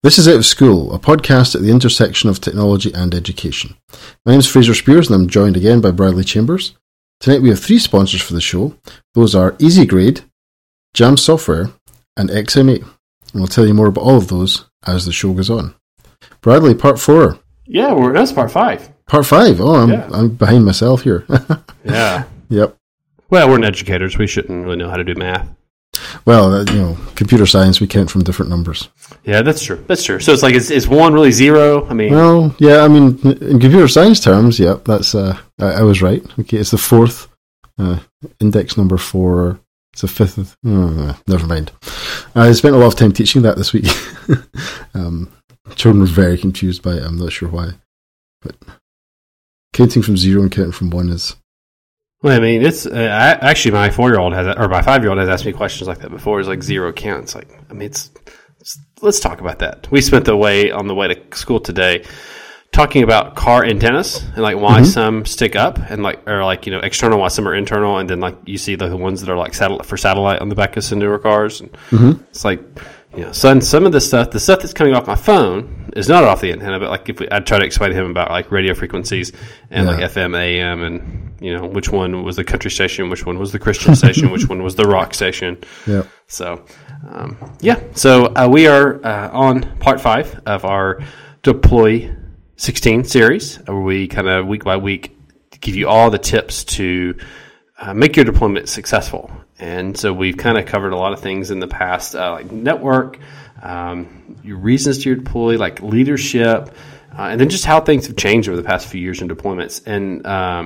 This is Out of School, a podcast at the intersection of technology and education. My name is Fraser Spears and I'm joined again by Bradley Chambers. Tonight we have three sponsors for the show. Those are EasyGrade, Jam Software and XMA. And we'll tell you more about all of those as the show goes on. Bradley, part 4. Yeah, that's part 5. Part 5? Oh, I'm behind myself here. Yeah. Yep. Well, we're educators. We shouldn't really know how to do math. Well, computer science, we count from different numbers. Yeah, that's true. So it's like, is 1 really 0? I mean... Well, yeah, in computer science terms, yeah, that's, I was right. Okay, it's the 4th, index number 4, it's the 5th, never mind. I spent a lot of time teaching that this week. Children were very confused by it, I'm not sure why. But counting from 0 and counting from 1 is... Well, I mean, it's actually my 4-year-old has, or my 5-year-old has asked me questions like that before. It's like 0 counts. Like, I mean, let's talk about that. We spent on the way to school today talking about car antennas and like why some stick up and external, why some are internal, and then like you see the ones that are like satellite on the back of some newer cars. And it's like, son, some of the stuff that's coming off my phone is not off the antenna, but like I'd try to explain to him about like radio frequencies and like FM, AM, and which one was the country station, which one was the Christian station, which one was the rock station. Yeah. So, So we are on part 5 of our Deploy 16 series, where we kind of week by week give you all the tips to make your deployment successful. And so we've kind of covered a lot of things in the past, like network, your reasons to deploy, like leadership, and then just how things have changed over the past few years in deployments. And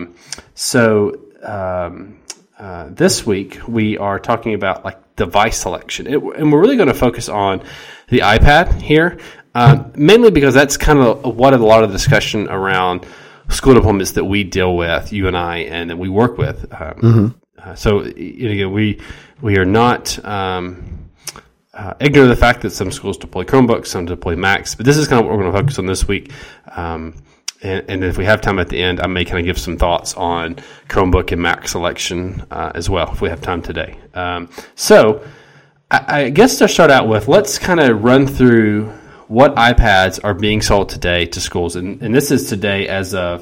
this week we are talking about like device selection, and we're really going to focus on the iPad here, mainly because that's kind of what a lot of the discussion around school deployments that we deal with, you and I, and that we work with. So again, we are not ignorant of the fact that some schools deploy Chromebooks, some deploy Macs, but this is kind of what we're going to focus on this week. And if we have time at the end, I may kind of give some thoughts on Chromebook and Mac selection as well, if we have time today. So I guess to start out with, let's kind of run through what iPads are being sold today to schools. And this is today as of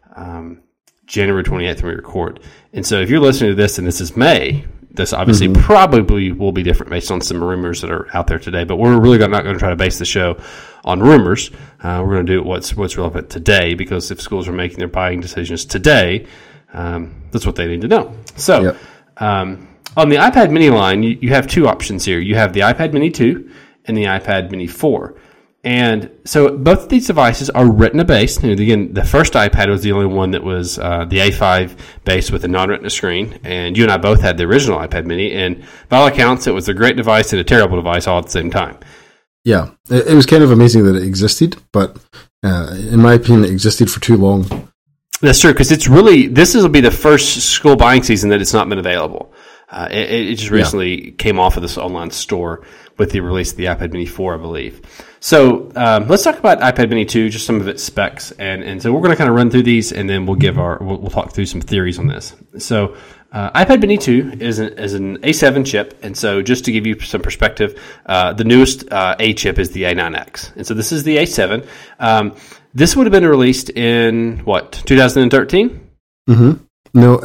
January 28th when we record. And so if you're listening to this and this is May, this obviously probably will be different based on some rumors that are out there today. But we're really not going to try to base the show on rumors. We're going to do what's relevant today, because if schools are making their buying decisions today, that's what they need to know. So on the iPad mini line, you have two options here. You have the iPad mini 2 and the iPad mini 4. And so both of these devices are Retina based. And again, the first iPad was the only one that was the A5 based with a non-Retina screen. And you and I both had the original iPad mini. And by all accounts, it was a great device and a terrible device all at the same time. Yeah, it was kind of amazing that it existed, but in my opinion, it existed for too long. That's true, because this will be the first school buying season that it's not been available. It just recently came off of this online store with the release of the iPad mini 4, I believe. So let's talk about iPad mini 2, just some of its specs. And so we're going to kind of run through these, and then we'll talk through some theories on this. So iPad mini 2 is an A7 chip. And so just to give you some perspective, the newest A chip is the A9X. And so this is the A7. This would have been released in, 2013? No,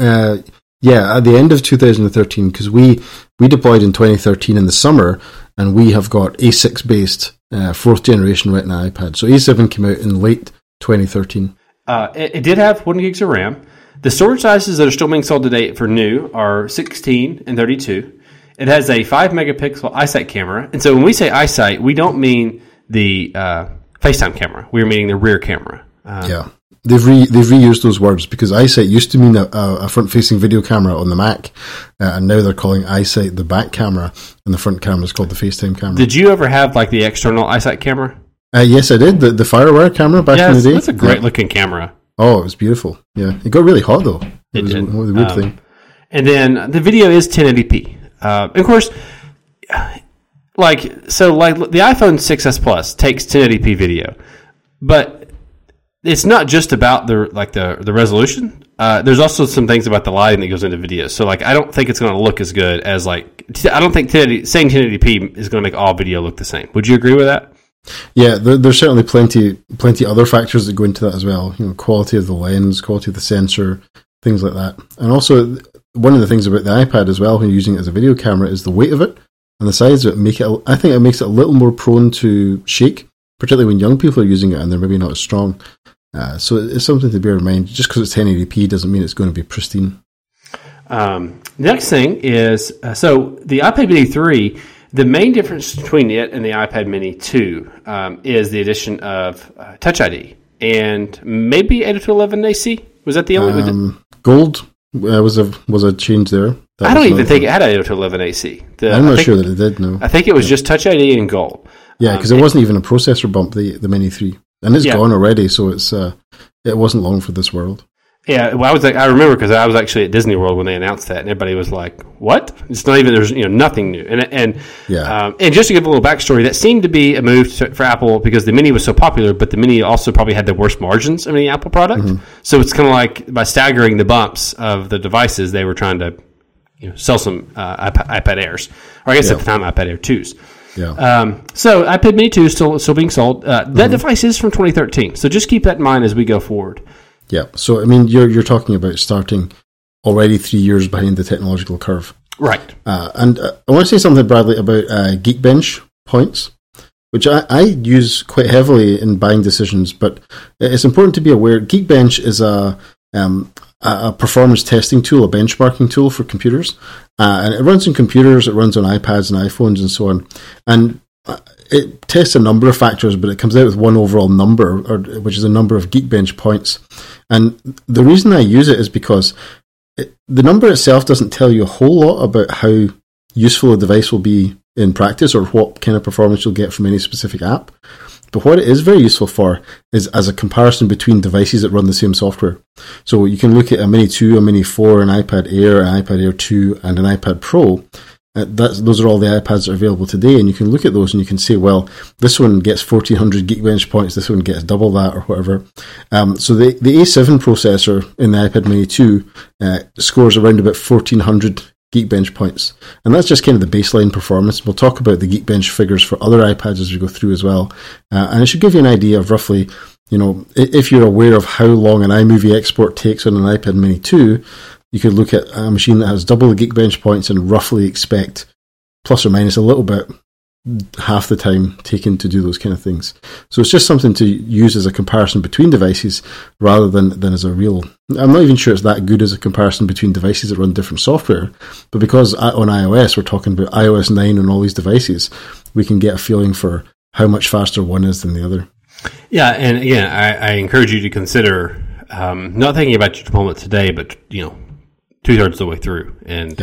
at the end of 2013, because we deployed in 2013 in the summer, and we have got A6-based 4th generation Retina iPad. So A7 came out in late 2013. It did have 1 gigs of RAM. The storage sizes that are still being sold today for new are 16 and 32. It has a 5-megapixel iSight camera. And so when we say iSight, we don't mean the FaceTime camera. We're meaning the rear camera. They've reused those words, because iSight used to mean a front-facing video camera on the Mac, and now they're calling iSight the back camera, and the front camera is called the FaceTime camera. Did you ever have like the external iSight camera? Yes, I did. The FireWire camera back in the day. That's a great-looking camera. Oh, it was beautiful. Yeah, it got really hot though. It was a weird thing. And then the video is 1080p. Of course, the iPhone 6s Plus takes 1080p video, but it's not just about the resolution. There's also some things about the lighting that goes into video. So I don't think it's going to look as good as I don't think saying 1080p is going to make all video look the same. Would you agree with that? Yeah, there's certainly plenty other factors that go into that as well. Quality of the lens, quality of the sensor, things like that. And also, one of the things about the iPad as well, when you're using it as a video camera, is the weight of it and the size of it. I think it makes it a little more prone to shake, particularly when young people are using it and they're maybe not as strong. So it's something to bear in mind. Just because it's 1080p doesn't mean it's going to be pristine. The next thing is, so the iPad Mini 3, the main difference between it and the iPad Mini 2 is the addition of Touch ID and maybe 802.11ac. Was that the only? Gold was a change there. I don't even think it had 802.11ac. I'm not sure that it did. No, I think it was just Touch ID and Gold. Yeah, because it wasn't even a processor bump. The Mini 3, and it's gone already, so it wasn't long for this world. Yeah, well, I remember because I was actually at Disney World when they announced that, and everybody was like, "What? It's not even there's nothing new." And just to give a little backstory, that seemed to be a move for Apple because the Mini was so popular, but the Mini also probably had the worst margins of any Apple product. Mm-hmm. So it's kind of like by staggering the bumps of the devices, they were trying to sell some iPad Airs, or I guess at the time iPad Air 2s. Yeah. So iPad Mini 2 is still being sold. That device is from 2013, so just keep that in mind as we go forward. Yeah, so I mean, you're talking about starting already 3 years behind the technological curve, right? And I want to say something, Bradley, about Geekbench points, which I use quite heavily in buying decisions. But it's important to be aware. Geekbench is a performance testing tool, a benchmarking tool for computers, and it runs on computers, it runs on iPads and iPhones, and so on, and it tests a number of factors, but it comes out with one overall number, which is a number of Geekbench points. And the reason I use it is because the number itself doesn't tell you a whole lot about how useful a device will be in practice or what kind of performance you'll get from any specific app. But what it is very useful for is as a comparison between devices that run the same software. So you can look at a Mini 2, a Mini 4, an iPad Air, an iPad Air 2, and an iPad Pro. Those are all the iPads that are available today, and you can look at those and you can say, well, this one gets 1400 Geekbench points, this one gets double that, or whatever. So the A7 processor in the iPad Mini 2 scores around about 1400 Geekbench points, and that's just kind of the baseline performance. We'll talk about the Geekbench figures for other iPads as we go through as well, and it should give you an idea of roughly, if you're aware of how long an iMovie export takes on an iPad Mini 2, you could look at a machine that has double the Geekbench points and roughly expect plus or minus a little bit half the time taken to do those kind of things. So it's just something to use as a comparison between devices rather than as a real... I'm not even sure it's that good as a comparison between devices that run different software, but because on iOS we're talking about iOS 9 on all these devices, we can get a feeling for how much faster one is than the other. Yeah, and again, I encourage you to consider not thinking about your deployment today, but 2/3 of the way through. And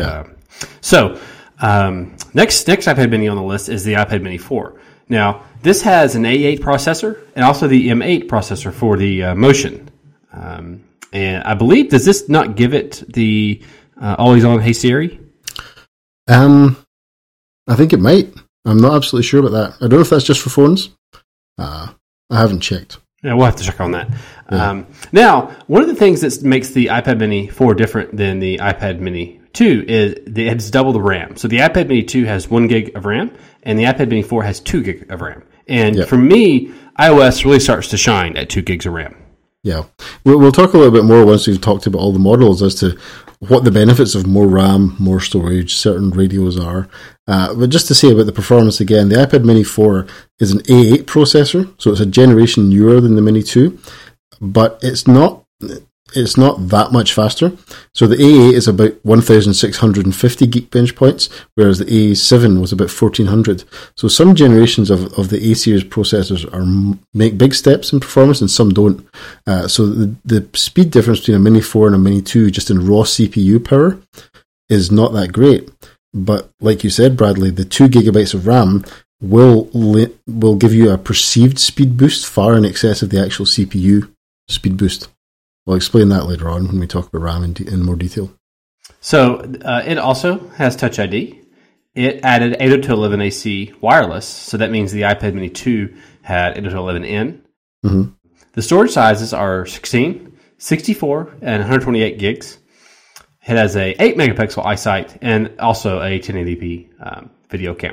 next iPad Mini on the list is the iPad Mini 4. Now, this has an A8 processor and also the M8 processor for the motion. And I believe, does this not give it the always-on Hey Siri? I think it might. I'm not absolutely sure about that. I don't know if that's just for phones. I haven't checked. Yeah, we'll have to check on that. Yeah. Now, one of the things that makes the iPad Mini 4 different than the iPad Mini 2 is it's double the RAM. So the iPad Mini 2 has 1 gig of RAM, and the iPad Mini 4 has 2 gig of RAM. And for me, iOS really starts to shine at 2 gigs of RAM. Yeah. We'll talk a little bit more once we've talked about all the models as to what the benefits of more RAM, more storage, certain radios are. But just to say about the performance again, the iPad Mini 4 is an A8 processor, so it's a generation newer than the Mini 2, but it's not that much faster. So the A8 is about 1,650 Geekbench points, whereas the A7 was about 1,400. So some generations of the A-series processors make big steps in performance and some don't. So the speed difference between a Mini 4 and a Mini 2 just in raw CPU power is not that great. But like you said, Bradley, the 2 gigabytes of RAM will give you a perceived speed boost far in excess of the actual CPU speed boost. We'll explain that later on when we talk about RAM in more detail. So it also has Touch ID. It added 802.11ac wireless, so that means the iPad Mini 2 had 802.11n. Mm-hmm. The storage sizes are 16, 64, and 128 gigs. It has a 8 megapixel iSight and also a 1080p video camera.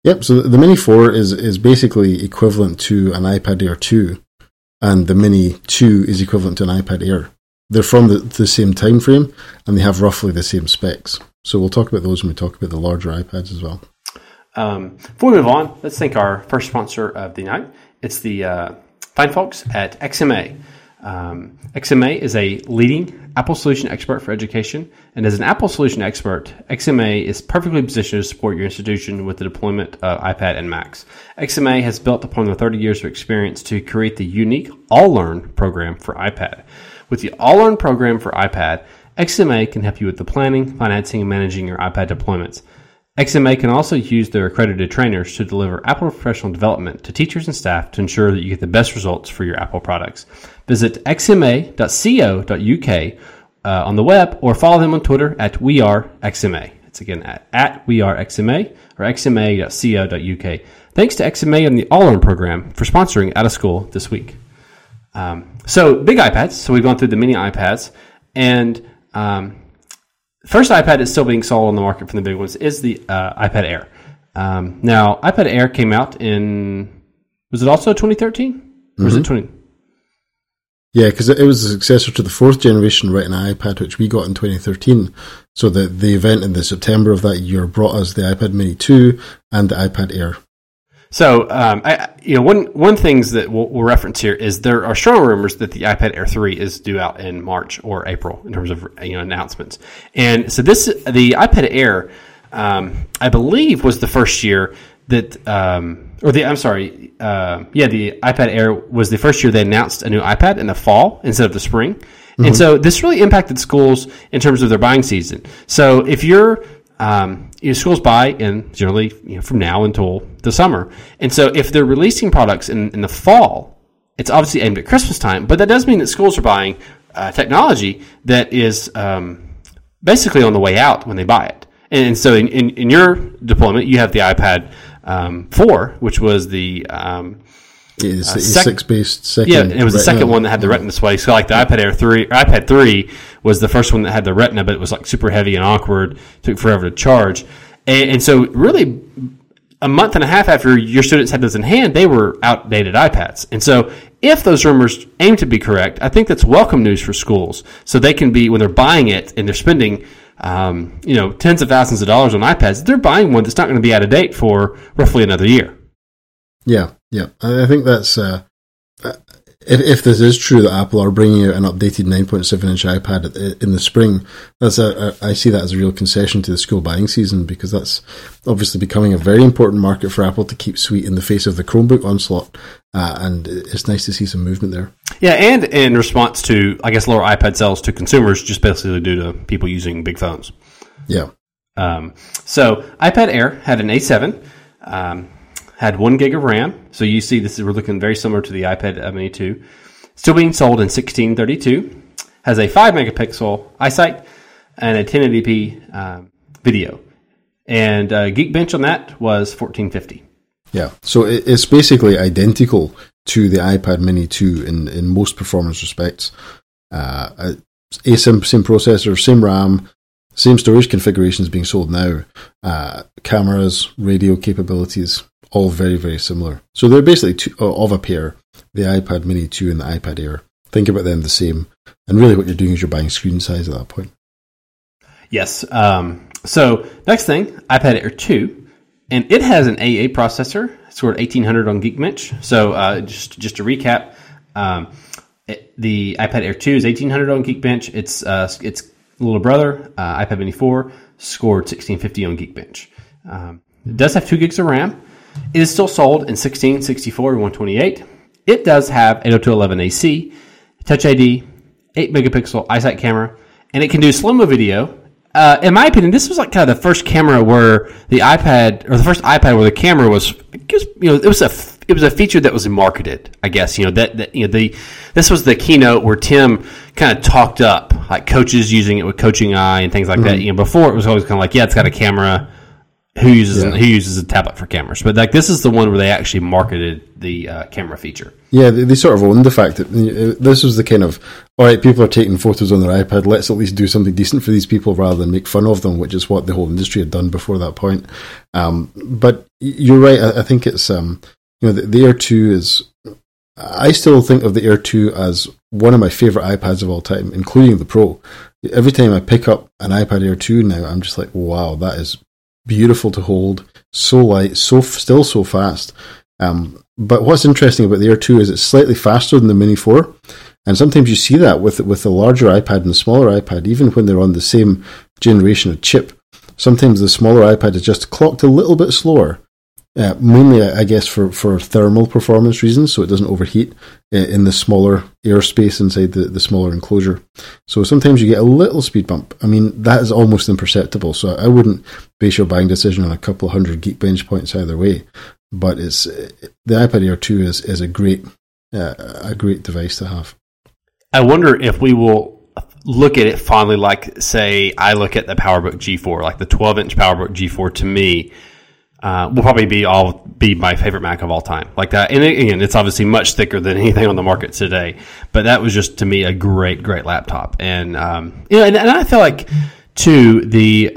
Yep, so the Mini 4 is basically equivalent to an iPad Air 2, and the Mini 2 is equivalent to an iPad Air. They're from the same time frame, and they have roughly the same specs. So we'll talk about those when we talk about the larger iPads as well. Before we move on, let's thank our first sponsor of the night. It's the fine folks at XMA. XMA is a leading Apple solution expert for education, and as an Apple solution expert, XMA is perfectly positioned to support your institution with the deployment of iPad and Macs. XMA has built upon their 30 years of experience to create the unique All-Learn program for iPad. With the All-Learn program for iPad, XMA can help you with the planning, financing, and managing your iPad deployments. XMA can also use their accredited trainers to deliver Apple professional development to teachers and staff to ensure that you get the best results for your Apple products. Visit xma.co.uk on the web, or follow them on Twitter at WeAreXMA. It's again at WeAreXMA or xma.co.uk. Thanks to XMA and the All-Learn program for sponsoring Out of School this week. So big iPads. So we've gone through the mini iPads, and first iPad is still being sold on the market from the big ones is the iPad Air. Now, iPad Air came out in, was it also 2013? Or was it 20? Yeah, because it was the successor to the fourth generation Retina iPad, which we got in 2013. So the event in the September of that year brought us the iPad Mini 2 and the iPad Air. So, one things that we'll reference here is there are strong rumors that the iPad Air 3 is due out in March or April in terms of announcements. And so the iPad Air, I believe, was the first year that, the iPad Air was the first year they announced a new iPad in the fall instead of the spring. Mm-hmm. And so this really impacted schools in terms of their buying season. So if you're schools buy in generally from now until the summer, and so if they're releasing products in the fall, it's obviously aimed at Christmas time. But that does mean that schools are buying technology that is basically on the way out when they buy it. And so in your deployment, you have the iPad 4, which was the E6-based second. Yeah, it was the second one that had the Retina display. So like the iPad 3 was the first one that had the Retina, but it was like super heavy and awkward, took forever to charge. And so really a month and a half after your students had those in hand, they were outdated iPads. And so if those rumors aim to be correct, I think that's welcome news for schools. So they can be, when they're buying it and they're spending tens of thousands of dollars on iPads, they're buying one that's not going to be out of date for roughly another year. Yeah. I think that's if this is true that Apple are bringing out an updated 9.7-inch iPad in the spring, I see that as a real concession to the school buying season, because that's obviously becoming a very important market for Apple to keep sweet in the face of the Chromebook onslaught, and it's nice to see some movement there. Yeah, and in response to, I guess, lower iPad sales to consumers, just basically due to people using big phones. Yeah. So iPad Air had an A7. Had 1 gig of RAM. So you see we're looking very similar to the iPad Mini 2. Still being sold in 1632. Has a 5 megapixel iSight and a 1080p video. And Geekbench on that was 1450. Yeah, so it's basically identical to the iPad Mini 2 in most performance respects. Same processor, same RAM, same storage configurations being sold now. Cameras, radio capabilities, all very, very similar. So they're basically two of a pair, the iPad Mini 2 and the iPad Air. Think about them the same. And really what you're doing is you're buying screen size at that point. Yes. So next thing, iPad Air 2. And it has an A8 processor, scored 1800 on Geekbench. So just to recap, the iPad Air 2 is 1800 on Geekbench. Its little brother, iPad Mini 4, scored 1650 on Geekbench. It does have 2 gigs of RAM. It is still sold in 16, 64, and 128. It does have 802.11ac, Touch ID, 8 megapixel iSight camera, and it can do slow-mo video. In my opinion, this was like kind of the first camera where the iPad, or the first iPad where the camera was, it was a feature that was marketed. I guess this was the keynote where Tim kind of talked up like coaches using it with Coaching Eye and things like that. Before it was always kind of like, yeah, it's got a camera. who uses a tablet for cameras. But like this is the one where they actually marketed the camera feature. Yeah, they sort of owned the fact that this was the kind of, all right, people are taking photos on their iPad, let's at least do something decent for these people rather than make fun of them, which is what the whole industry had done before that point. But you're right, I think it's, the Air 2 is, I still think of the Air 2 as one of my favourite iPads of all time, including the Pro. Every time I pick up an iPad Air 2 now, I'm just like, wow, that is beautiful to hold, so light, still so fast. But what's interesting about the Air 2 is it's slightly faster than the Mini 4, and sometimes you see that with the larger iPad and the smaller iPad, even when they're on the same generation of chip. Sometimes the smaller iPad is just clocked a little bit slower, mainly, I guess, for thermal performance reasons, so it doesn't overheat in the smaller airspace inside the smaller enclosure. So sometimes you get a little speed bump. I mean, that is almost imperceptible, so I wouldn't base your buying decision on a couple of hundred Geekbench points either way. But the iPad Air 2 is a great device to have. I wonder if we will look at it fondly like, say, I look at the PowerBook G4, like the 12-inch PowerBook G4 to me will probably be my favorite Mac of all time. Like that, and again, it's obviously much thicker than anything on the market today. But that was just to me a great laptop, and and I feel like too the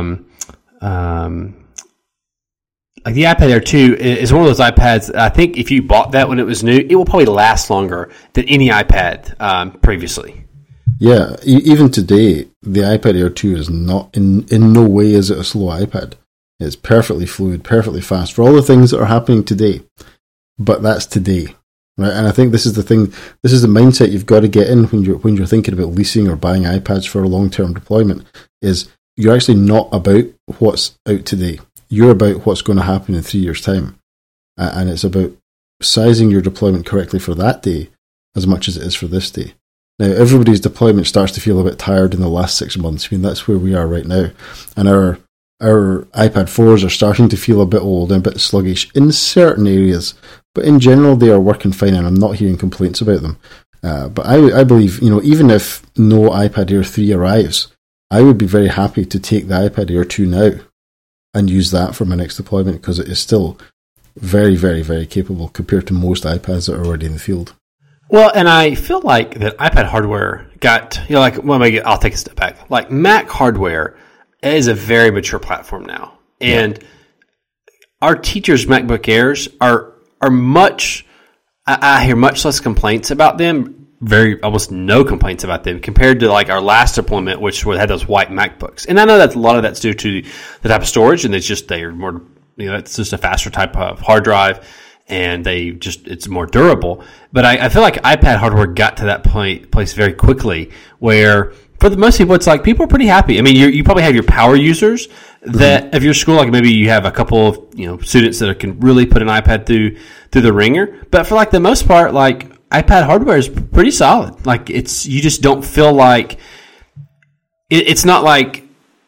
like the iPad Air 2 is one of those iPads. I think if you bought that when it was new, it will probably last longer than any iPad previously. Yeah, even today, the iPad Air 2 is not in no way is it a slow iPad. It's perfectly fluid, perfectly fast for all the things that are happening today. But that's today, right? And I think this is the thing. This is the mindset you've got to get in when you're thinking about leasing or buying iPads for a long-term deployment. Is you're actually not about what's out today. You're about what's going to happen in 3 years' time. And it's about sizing your deployment correctly for that day as much as it is for this day. Now, everybody's deployment starts to feel a bit tired in the last 6 months. I mean, that's where we are right now. And our iPad 4s are starting to feel a bit old and a bit sluggish in certain areas. But in general, they are working fine, and I'm not hearing complaints about them. But I believe, even if no iPad Air 3 arrives, I would be very happy to take the iPad Air 2 now and use that for my next deployment, because it is still very, very, very capable compared to most iPads that are already in the field. Well, and I feel like that iPad hardware got, I'll take a step back. Like Mac hardware is a very mature platform now. And our teachers' MacBook Airs are much, I hear much less complaints about them, almost no complaints about them compared to like our last deployment, which had those white MacBooks. And I know that a lot of that's due to the type of storage, and they're more, it's just a faster type of hard drive, and it's more durable. But I feel like iPad hardware got to that place very quickly where for the most people, it's like people are pretty happy. I mean, you probably have your power users that of your school, like maybe you have a couple of students that can really put an iPad through the ringer. But for like the most part, like iPad hardware is pretty solid. Like you just don't feel like it's not like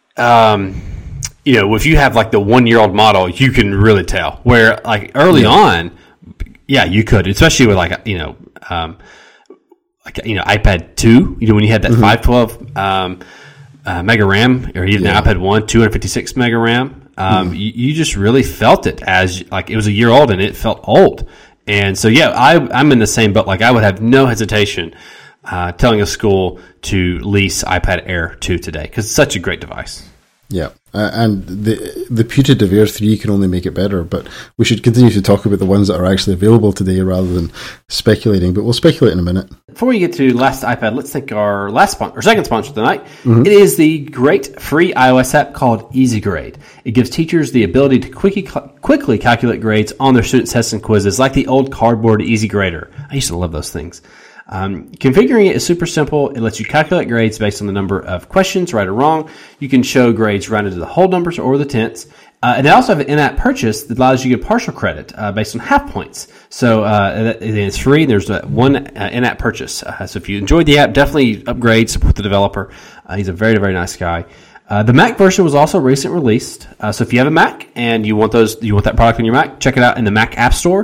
if you have like the 1-year-old model, you can really tell. Where like early on, you could, especially with like iPad 2. When you had that 512 mega RAM, or even the iPad 1, 256 mega RAM. You just really felt it as like it was a year old, and it felt old. And so, I'm in the same boat. Like I would have no hesitation telling a school to lease iPad Air 2 today because it's such a great device. Yeah, and the putative Air 3 can only make it better, but we should continue to talk about the ones that are actually available today rather than speculating, but we'll speculate in a minute. Before we get to last iPad, let's thank our second sponsor tonight. It is the great free iOS app called EasyGrade. It gives teachers the ability to quickly calculate grades on their student tests and quizzes, like the old cardboard EasyGrader. I used to love those things. Configuring it is super simple. It lets you calculate grades based on the number of questions, right or wrong. You can show grades rounded to the whole numbers or the tenths. And they also have an in-app purchase that allows you to get partial credit based on half points. So it's free. There's one in-app purchase. So if you enjoyed the app, definitely upgrade, support the developer. He's a very, very nice guy. The Mac version was also recently released. So if you have a Mac and you want that product on your Mac, check it out in the Mac App Store.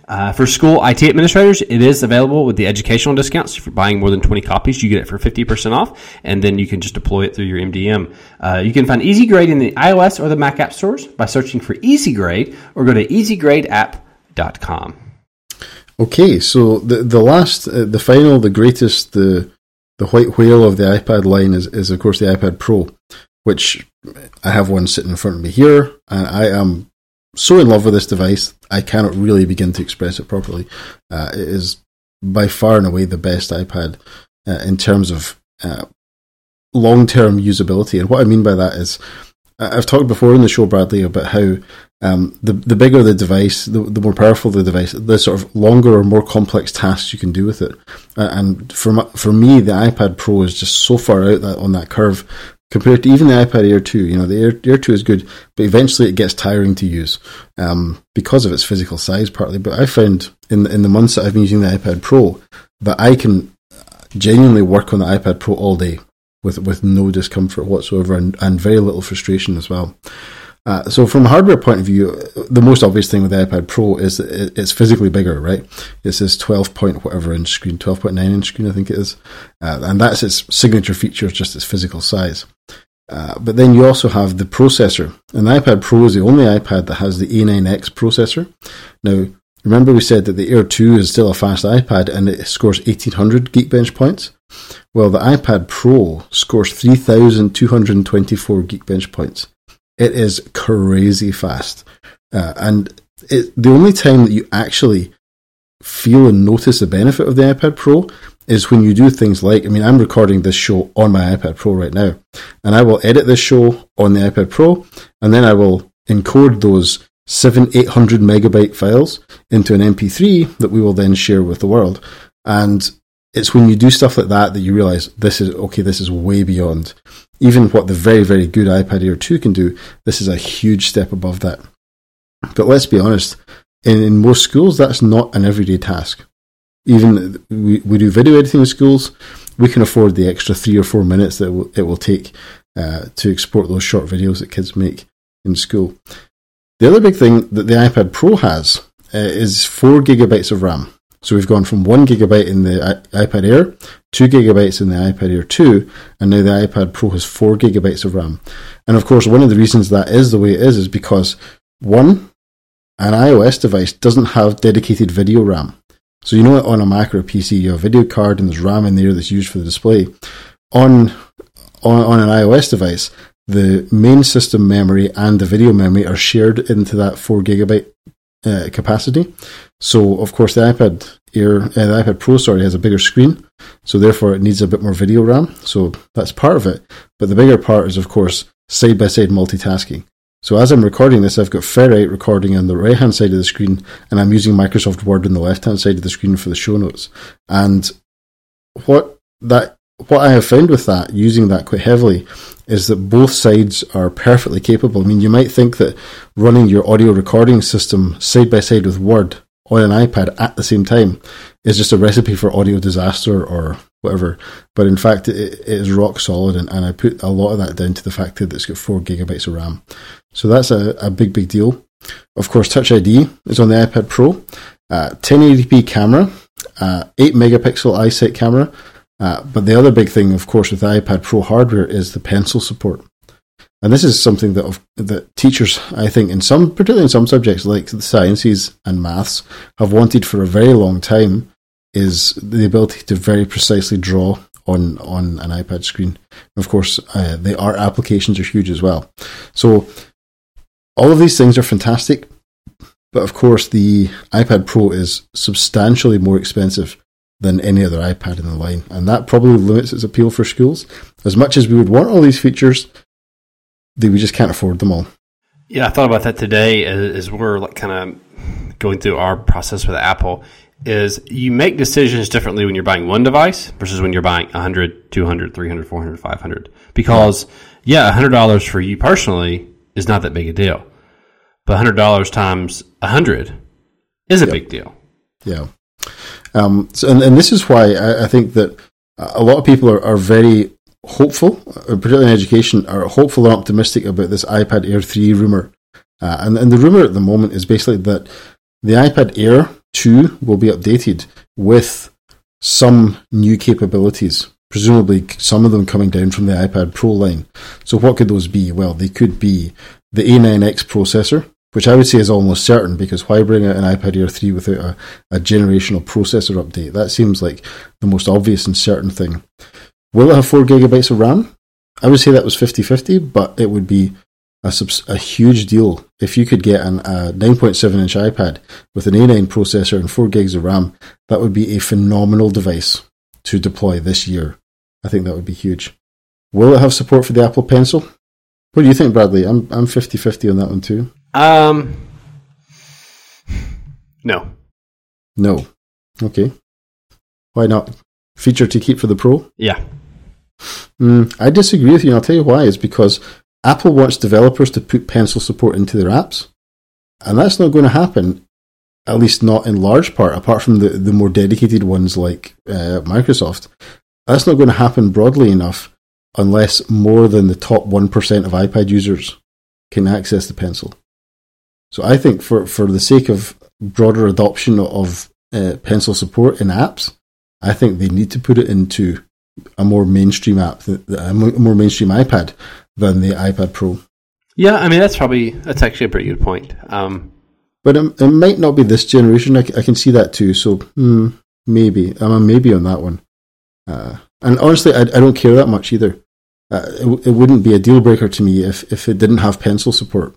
For school IT administrators, it is available with the educational discounts. If you're buying more than 20 copies, you get it for 50% off, and then you can just deploy it through your MDM. You can find EasyGrade in the iOS or the Mac App Stores by searching for EasyGrade, or go to easygradeapp.com. Okay, so the last, the final, the greatest, the white whale of the iPad line is of course the iPad Pro, which I have one sitting in front of me here, and I am so in love with this device, I cannot really begin to express it properly. It is by far and away the best iPad in terms of long-term usability. And what I mean by that is, I've talked before in the show, Bradley, about how the bigger the device, the more powerful the device, the sort of longer or more complex tasks you can do with it. And for me, the iPad Pro is just so far out on that curve, compared to even the iPad Air 2. You know, the Air 2 is good, but eventually it gets tiring to use because of its physical size partly. But I found in the months that I've been using the iPad Pro that I can genuinely work on the iPad Pro all day with no discomfort whatsoever and very little frustration as well. So from a hardware point of view, the most obvious thing with the iPad Pro is that it's physically bigger, right? It's this 12.9 inch screen, I think it is. And that's its signature feature, just its physical size. But then you also have the processor. And the iPad Pro is the only iPad that has the A9X processor. Now, remember we said that the Air 2 is still a fast iPad and it scores 1800 Geekbench points? Well, the iPad Pro scores 3224 Geekbench points. It is crazy fast. And the only time that you actually feel and notice the benefit of the iPad Pro is when you do things like, I'm recording this show on my iPad Pro right now, and I will edit this show on the iPad Pro, and then I will encode those 800 megabyte files into an MP3 that we will then share with the world. And it's when you do stuff like that that you realize this is way beyond even what the very, very good iPad Air 2 can do. This is a huge step above that. But let's be honest, in most schools, that's not an everyday task. Even we do video editing in schools, we can afford the extra 3 or 4 minutes that it will take to export those short videos that kids make in school. The other big thing that the iPad Pro has is 4 gigabytes of RAM. So we've gone from 1 gigabyte in the iPad Air, 2 gigabytes in the iPad Air 2, and now the iPad Pro has 4 gigabytes of RAM. And of course, one of the reasons that is the way it is because, one, an iOS device doesn't have dedicated video RAM. So you know on a Mac or a PC, you have a video card and there's RAM in there that's used for the display. On an iOS device, the main system memory and the video memory are shared into that 4 gigabyte capacity. So of course the iPad Pro has a bigger screen, so therefore it needs a bit more video RAM. So that's part of it. But the bigger part is of course side-by-side multitasking. So as I'm recording this, I've got Ferrite recording on the right-hand side of the screen, and I'm using Microsoft Word on the left-hand side of the screen for the show notes. And what I have found with that, using that quite heavily, is that both sides are perfectly capable. You might think that running your audio recording system side-by-side with Word on an iPad at the same time is just a recipe for audio disaster or whatever. But in fact, it is rock solid, and I put a lot of that down to the fact that it's got 4 gigabytes of RAM. So that's a big, big deal. Of course, Touch ID is on the iPad Pro. 1080p camera, 8 megapixel iSight camera. But the other big thing, of course, with the iPad Pro hardware is the pencil support. And this is something that teachers, I think, particularly in some subjects like the sciences and maths, have wanted for a very long time, is the ability to very precisely draw on an iPad screen. And of course, the art applications are huge as well. So all of these things are fantastic, but of course the iPad Pro is substantially more expensive than any other iPad in the line, and that probably limits its appeal for schools. As much as we would want all these features, we just can't afford them all. Yeah, I thought about that today as we're kind of going through our process with Apple, is you make decisions differently when you're buying one device versus when you're buying 100, 200, 300, 400, 500. Because, $100 for you personally is not that big a deal. But $100 times 100 is a big deal. Yeah. So this is why I think that a lot of people are very hopeful, particularly in education, are hopeful and optimistic about this iPad Air 3 rumor. And the rumor at the moment is basically that the iPad Air 2 will be updated with some new capabilities, presumably some of them coming down from the iPad Pro line. So what could those be? Well, they could be the A9X processor, which I would say is almost certain, because why bring out an iPad Air 3 without a generational processor update? That seems like the most obvious and certain thing. Will it have 4 gigabytes of RAM? I would say that was 50-50, but it would be a huge deal if you could get a 9.7-inch iPad with an A9 processor and 4 gigs of RAM. That would be a phenomenal device to deploy this year. I think that would be huge. Will it have support for the Apple Pencil? What do you think, Bradley? I'm 50-50 on that one too. No. No. Okay. Why not? Feature to keep for the Pro? Yeah. I disagree with you, and I'll tell you why. It's because Apple wants developers to put pencil support into their apps, and that's not going to happen, at least not in large part, apart from the more dedicated ones like Microsoft. That's not going to happen broadly enough unless more than the top 1% of iPad users can access the pencil. So I think for the sake of broader adoption of pencil support in apps, I think they need to put it into a more mainstream app, a more mainstream iPad than the iPad Pro. Yeah, I mean, that's actually a pretty good point. But it might not be this generation. I can see that too. So maybe. I'm a maybe on that one. And honestly, I don't care that much either. It wouldn't be a deal breaker to me if it didn't have pencil support.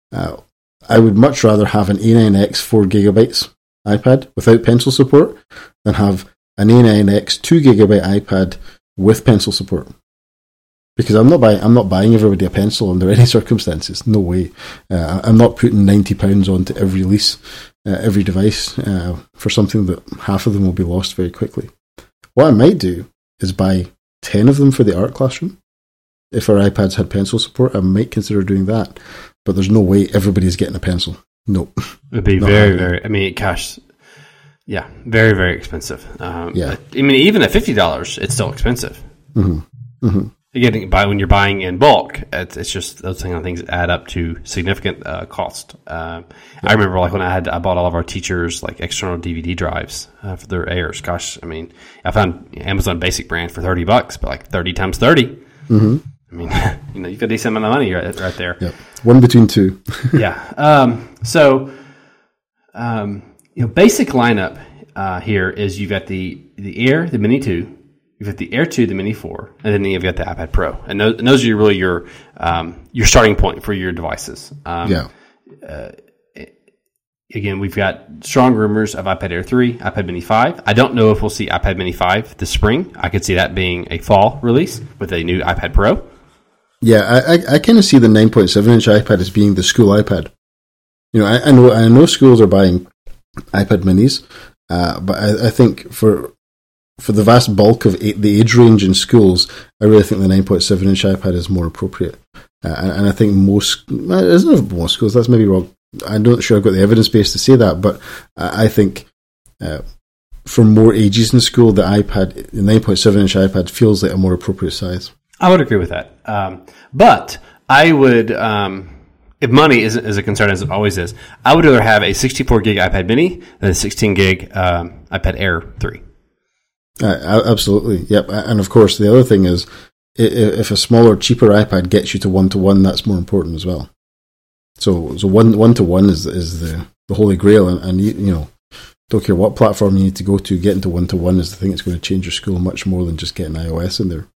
I would much rather have an A9X 4 gigabytes iPad without pencil support than have an A9X 2 gigabyte iPad with pencil support. Because I'm not buying everybody a pencil under any circumstances. No way. I'm not putting £90 onto every lease, every device for something that half of them will be lost very quickly. What I might do is buy 10 of them for the art classroom. If our iPads had pencil support, I might consider doing that. But there's no way everybody's getting a pencil. Nope. It would be very, I mean, gosh, yeah, very, very expensive. Yeah. I mean, even at $50, it's still expensive. Mm-hmm. Mm-hmm. Again, when you're buying in bulk, it's just those kind of things add up to significant cost. I remember like when I bought all of our teachers like external DVD drives for their Airs. Gosh, I mean, I found Amazon Basic brand for $30, but like 30 times 30. Mm-hmm. I mean, you've got a decent amount of money right there. Yeah. One between two. Yeah. Basic lineup here is you've got the Air, the Mini 2. You've got the Air 2, the Mini 4, and then you've got the iPad Pro. And those are really your starting point for your devices. Again, we've got strong rumors of iPad Air 3, iPad Mini 5. I don't know if we'll see iPad Mini 5 this spring. I could see that being a fall release with a new iPad Pro. Yeah, I kind of see the 9.7-inch iPad as being the school iPad. You know, I know schools are buying iPad Minis, but I think for the vast bulk of the age range in schools, I really think the 9.7-inch iPad is more appropriate. And I think isn't most schools, that's maybe wrong. I'm not sure I've got the evidence base to say that, but I think for more ages in school, the 9.7-inch iPad feels like a more appropriate size. I would agree with that. But I would, if money isn't as a concern as it always is, I would rather have a 64-gig iPad Mini than a 16-gig iPad Air 3. Absolutely, yep. And of course, the other thing is, if a smaller, cheaper iPad gets you to 1-to-1, that's more important as well. So 1-to-1 is the holy grail, and you don't care what platform you need to go to, getting to 1-to-1 is the thing that's going to change your school much more than just getting iOS in there.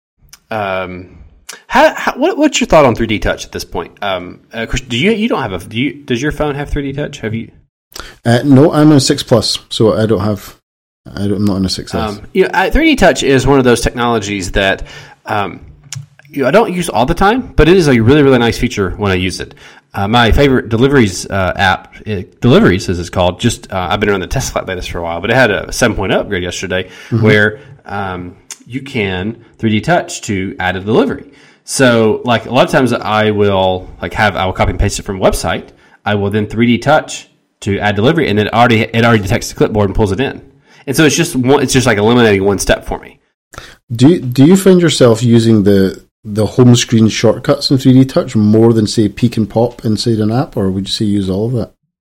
What's your thought on 3D Touch at this point? Does your phone have 3D Touch? Have you? No, I'm on a 6 Plus, so I'm not on a 6S. 3D Touch is one of those technologies that I don't use all the time, but it is a really, really nice feature when I use it. My favorite Deliveries app, Deliveries as it's called, I've been around the Tesla latest for a while, but it had a 7.0 upgrade yesterday where you can 3D Touch to add a delivery. So, like a lot of times, I will copy and paste it from a website. I will then 3D Touch to add delivery, and then it already detects the clipboard and pulls it in. And so it's just like eliminating one step for me. Do you find yourself using the home screen shortcuts in 3D Touch more than say peek and pop inside an app, or would you say use all of that?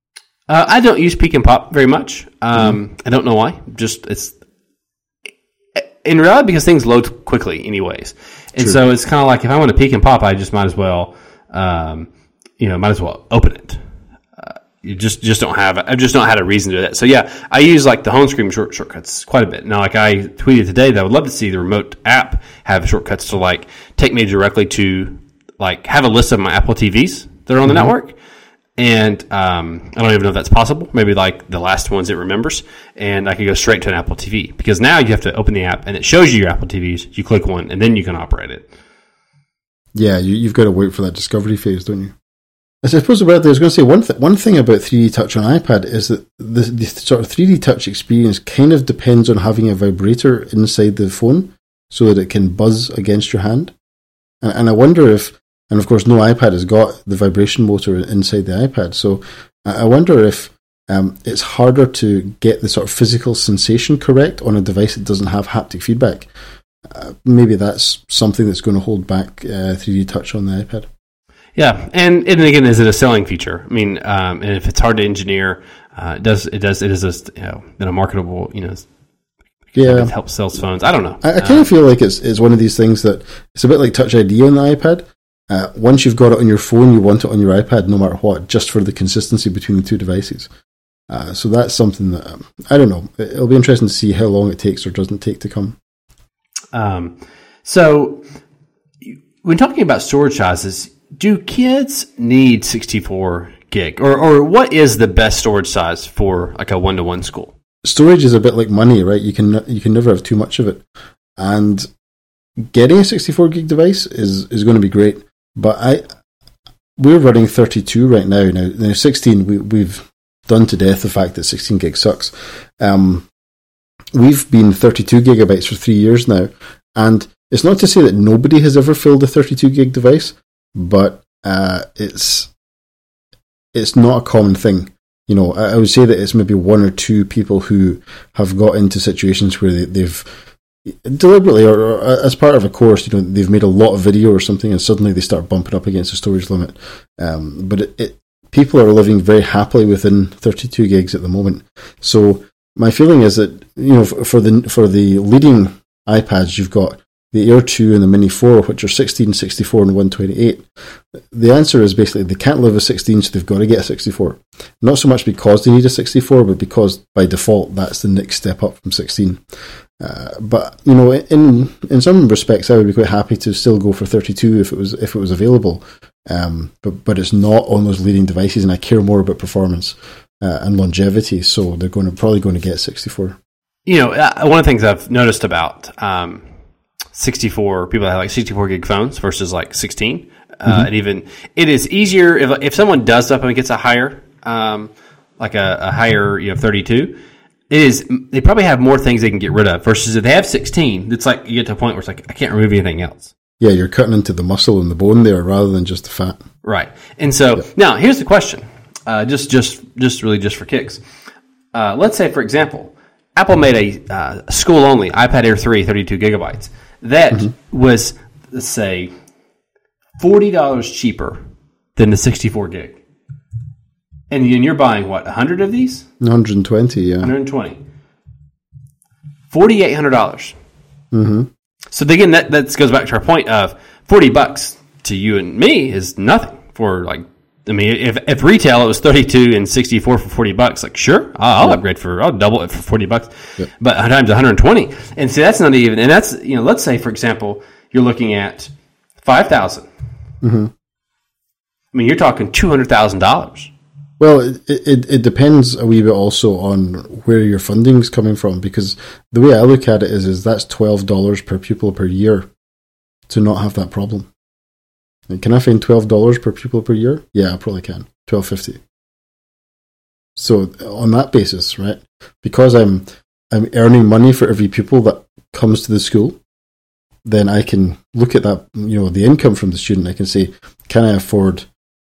I don't use Peek and Pop very much. I don't know why. Just it's in reality because things load quickly, anyways. And so it's kind of like if I want to Peek and Pop, I just might as well, might as well open it. You just don't have. I just don't have a reason to do that. So yeah, I use like the home screen shortcuts quite a bit. Now, like I tweeted today that I would love to see the remote app have shortcuts to like take me directly to like have a list of my Apple TVs that are on the network. And I don't even know if that's possible. Maybe like the last ones it remembers, and I could go straight to an Apple TV because now you have to open the app and it shows you your Apple TVs. You click one, and then you can operate it. Yeah, you've got to wait for that discovery phase, don't you? I suppose about that, I was going to say one thing about 3D Touch on iPad is that the sort of 3D Touch experience kind of depends on having a vibrator inside the phone so that it can buzz against your hand. And I wonder if, and of course no iPad has got the vibration motor inside the iPad, so I wonder if it's harder to get the sort of physical sensation correct on a device that doesn't have haptic feedback. Maybe that's something that's going to hold back 3D Touch on the iPad. Yeah, and again, is it a selling feature? I mean, and if it's hard to engineer, it is a marketable, it helps sell phones. I don't know. I kind of feel like it's one of these things that it's a bit like Touch ID on the iPad. Once you've got it on your phone, you want it on your iPad no matter what, just for the consistency between the two devices. So that's something that, I don't know. It'll be interesting to see how long it takes or doesn't take to come. So when talking about storage sizes, do kids need 64 gig? Or what is the best storage size for like a one-to-one school? Storage is a bit like money, right? You can never have too much of it. And getting a 64 gig device is going to be great. But we're running 32 right now. Now 16, we've done to death the fact that 16 gig sucks. We've been 32 gigabytes for 3 years now. And it's not to say that nobody has ever filled a 32 gig device, but it's not a common thing. I would say that it's maybe one or two people who have got into situations where they've deliberately or as part of a course, they've made a lot of video or something, and suddenly they start bumping up against the storage limit. But people are living very happily within 32 gigs at the moment. So my feeling is that for the leading iPads, you've got the Air 2 and the Mini 4, which are 16, 64, and 128. The answer is basically they can't live with 16, so they've got to get a 64. Not so much because they need a 64, but because by default that's the next step up from 16. But in some respects, I would be quite happy to still go for 32 if it was available. But it's not on those leading devices, and I care more about performance and longevity, so they're probably going to get 64. One of the things I've noticed about 64 people that have like 64 gig phones versus like 16, and even it is easier if someone does up and gets a higher, like a higher 32. They probably have more things they can get rid of versus if they have 16. It's like you get to a point where it's like I can't remove anything else. Yeah, you're cutting into the muscle and the bone there rather than just the fat. Right. And so now here's the question, just for kicks. Let's say, for example, Apple made a school-only iPad Air 3, 32 gigabytes. That was, let's say, $40 cheaper than the 64 gig. And you're buying, what, 100 of these? 120, yeah. 120. $4,800. Mm-hmm. So again, that goes back to our point of $40 to you and me is nothing for like. I mean, if retail it was 32 and 64 for $40, like sure, I'll upgrade I'll double it for $40, but times 120, and see that's not even, and that's let's say for example you're looking at 5,000. Mm-hmm. I mean, you're talking $200,000. Well, it depends a wee bit also on where your funding's coming from, because the way I look at it is that's $12 per pupil per year to not have that problem. Can I find $12 per pupil per year? Yeah, I probably can. $12.50. So on that basis, right, because I'm earning money for every pupil that comes to the school, then I can look at that, the income from the student. I can say, can I afford,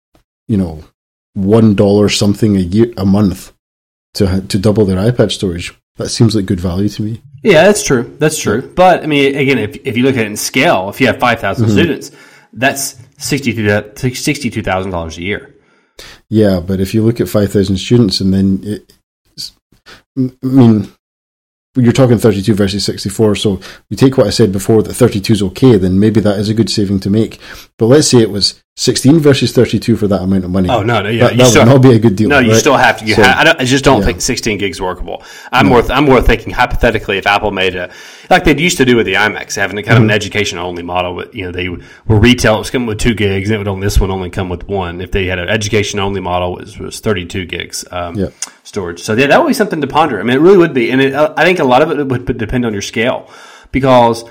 $1 something a month to double their iPad storage? That seems like good value to me. Yeah, that's true. That's true. But I mean, again, if you look at it in scale, if you have 5,000 students, that's $62,000 a year. Yeah, but if you look at 5,000 students and then you're talking 32 versus 64, so you take what I said before, that 32 is okay, then maybe that is a good saving to make. But let's say it was 16 versus 32 for that amount of money. Oh, no, yeah. That would not be a good deal. No, you right? still have to. I just don't think 16 gigs workable. I'm more thinking hypothetically if Apple made like they used to do with the iMacs, having a kind of an education-only model. But, they were retail, it was coming with 2 gigs, and this one only come with 1. If they had an education-only model, it was 32 gigs storage. So, that would be something to ponder. I mean, it really would be. And I think a lot of it would depend on your scale because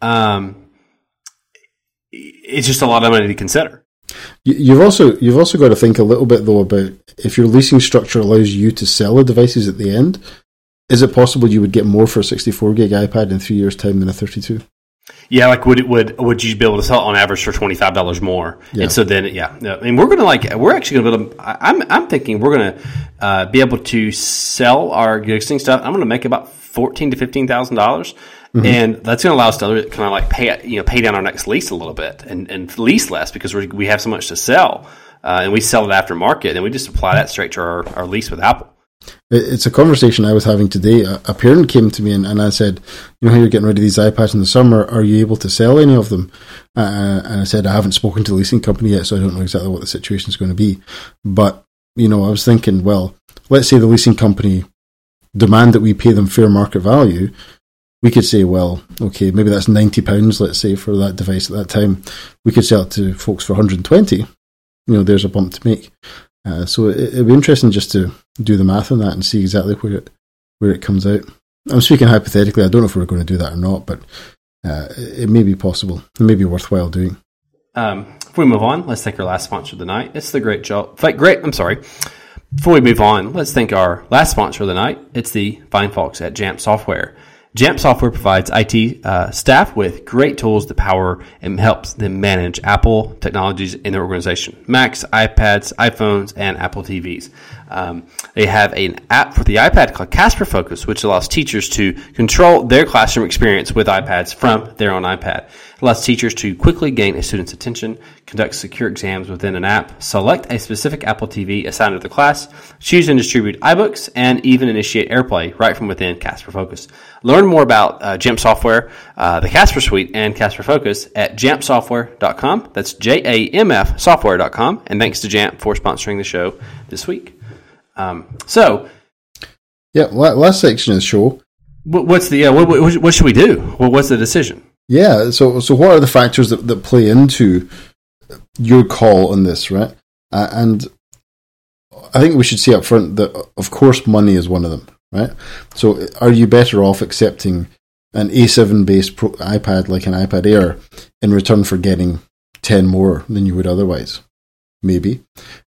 it's just a lot of money to consider. You've also got to think a little bit, though, about if your leasing structure allows you to sell the devices at the end, is it possible you would get more for a 64 gig iPad in 3 years' time than a 32? Yeah, like would you be able to sell it on average for $25 more? Yeah. And so then, I mean, we're actually going to I'm thinking we're going to be able to sell our existing stuff. I'm going to make about $14,000 to $15,000. And that's going to allow us to kind of like pay down our next lease a little bit and lease less because we have so much to sell, and we sell it after market, and we just apply that straight to our lease with Apple. It's a conversation I was having today. A parent came to me and I said, how you're getting rid of these iPads in the summer, are you able to sell any of them? And I said, I haven't spoken to the leasing company yet, so I don't know exactly what the situation is going to be. But, I was thinking, well, let's say the leasing company demand that we pay them fair market value. We could say, well, okay, maybe that's £90, let's say, for that device at that time. We could sell it to folks for 120. There's a bump to make. So it'd be interesting just to do the math on that and see exactly where it comes out. I'm speaking hypothetically. I don't know if we're going to do that or not, but it may be possible. It may be worthwhile doing. If we move on, let's thank our last sponsor of the night. It's the Before we move on, let's thank our last sponsor of the night. It's the fine folks at Jamf Software. Jamf Software provides IT staff with great tools that power and helps them manage Apple technologies in their organization. Macs, iPads, iPhones, and Apple TVs. They have an app for the iPad called Casper Focus, which allows teachers to control their classroom experience with iPads from their own iPad. It allows teachers to quickly gain a student's attention, conduct secure exams within an app, select a specific Apple TV assigned to the class, choose and distribute iBooks, and even initiate AirPlay right from within Casper Focus. Learn more about Jamf Software, the Casper Suite, and Casper Focus at jamfsoftware.com. That's JAMF software.com. And thanks to Jamf for sponsoring the show this week. Last section of the show. What should we do? Well, what's the decision? Yeah, so what are the factors that play into your call on this, right? And I think we should say up front that, of course, money is one of them, right? So are you better off accepting an A7-based iPad like an iPad Air in return for getting 10 more than you would otherwise? Maybe.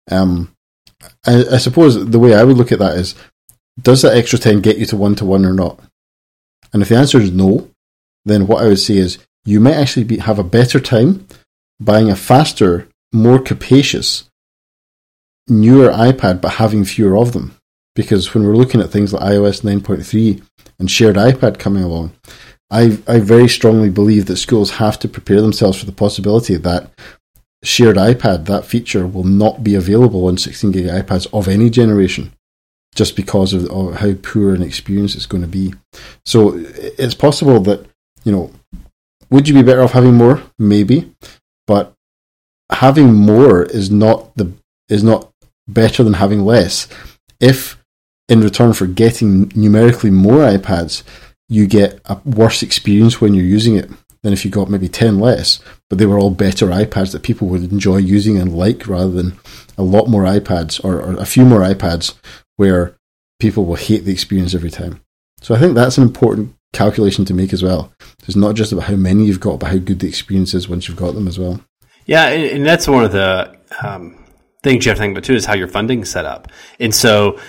I suppose the way I would look at that is, does that extra 10 get you to one-to-one or not? And if the answer is no, then what I would say is you might actually have a better time buying a faster, more capacious, newer iPad, but having fewer of them. Because when we're looking at things like iOS 9.3 and shared iPad coming along, I very strongly believe that schools have to prepare themselves for the possibility that shared iPad, that feature, will not be available on 16 gig iPads of any generation, just because of how poor an experience it's going to be. So it's possible that, would you be better off having more? Maybe, but having more is not better than having less. If in return for getting numerically more iPads, you get a worse experience when you're using it than if you got maybe 10 less, but they were all better iPads that people would enjoy using and like, rather than a lot more iPads or a few more iPads where people will hate the experience every time. So I think that's an important calculation to make as well. It's not just about how many you've got, but how good the experience is once you've got them as well. Yeah, and that's one of the things you have to think about too, is how your funding is set up. And so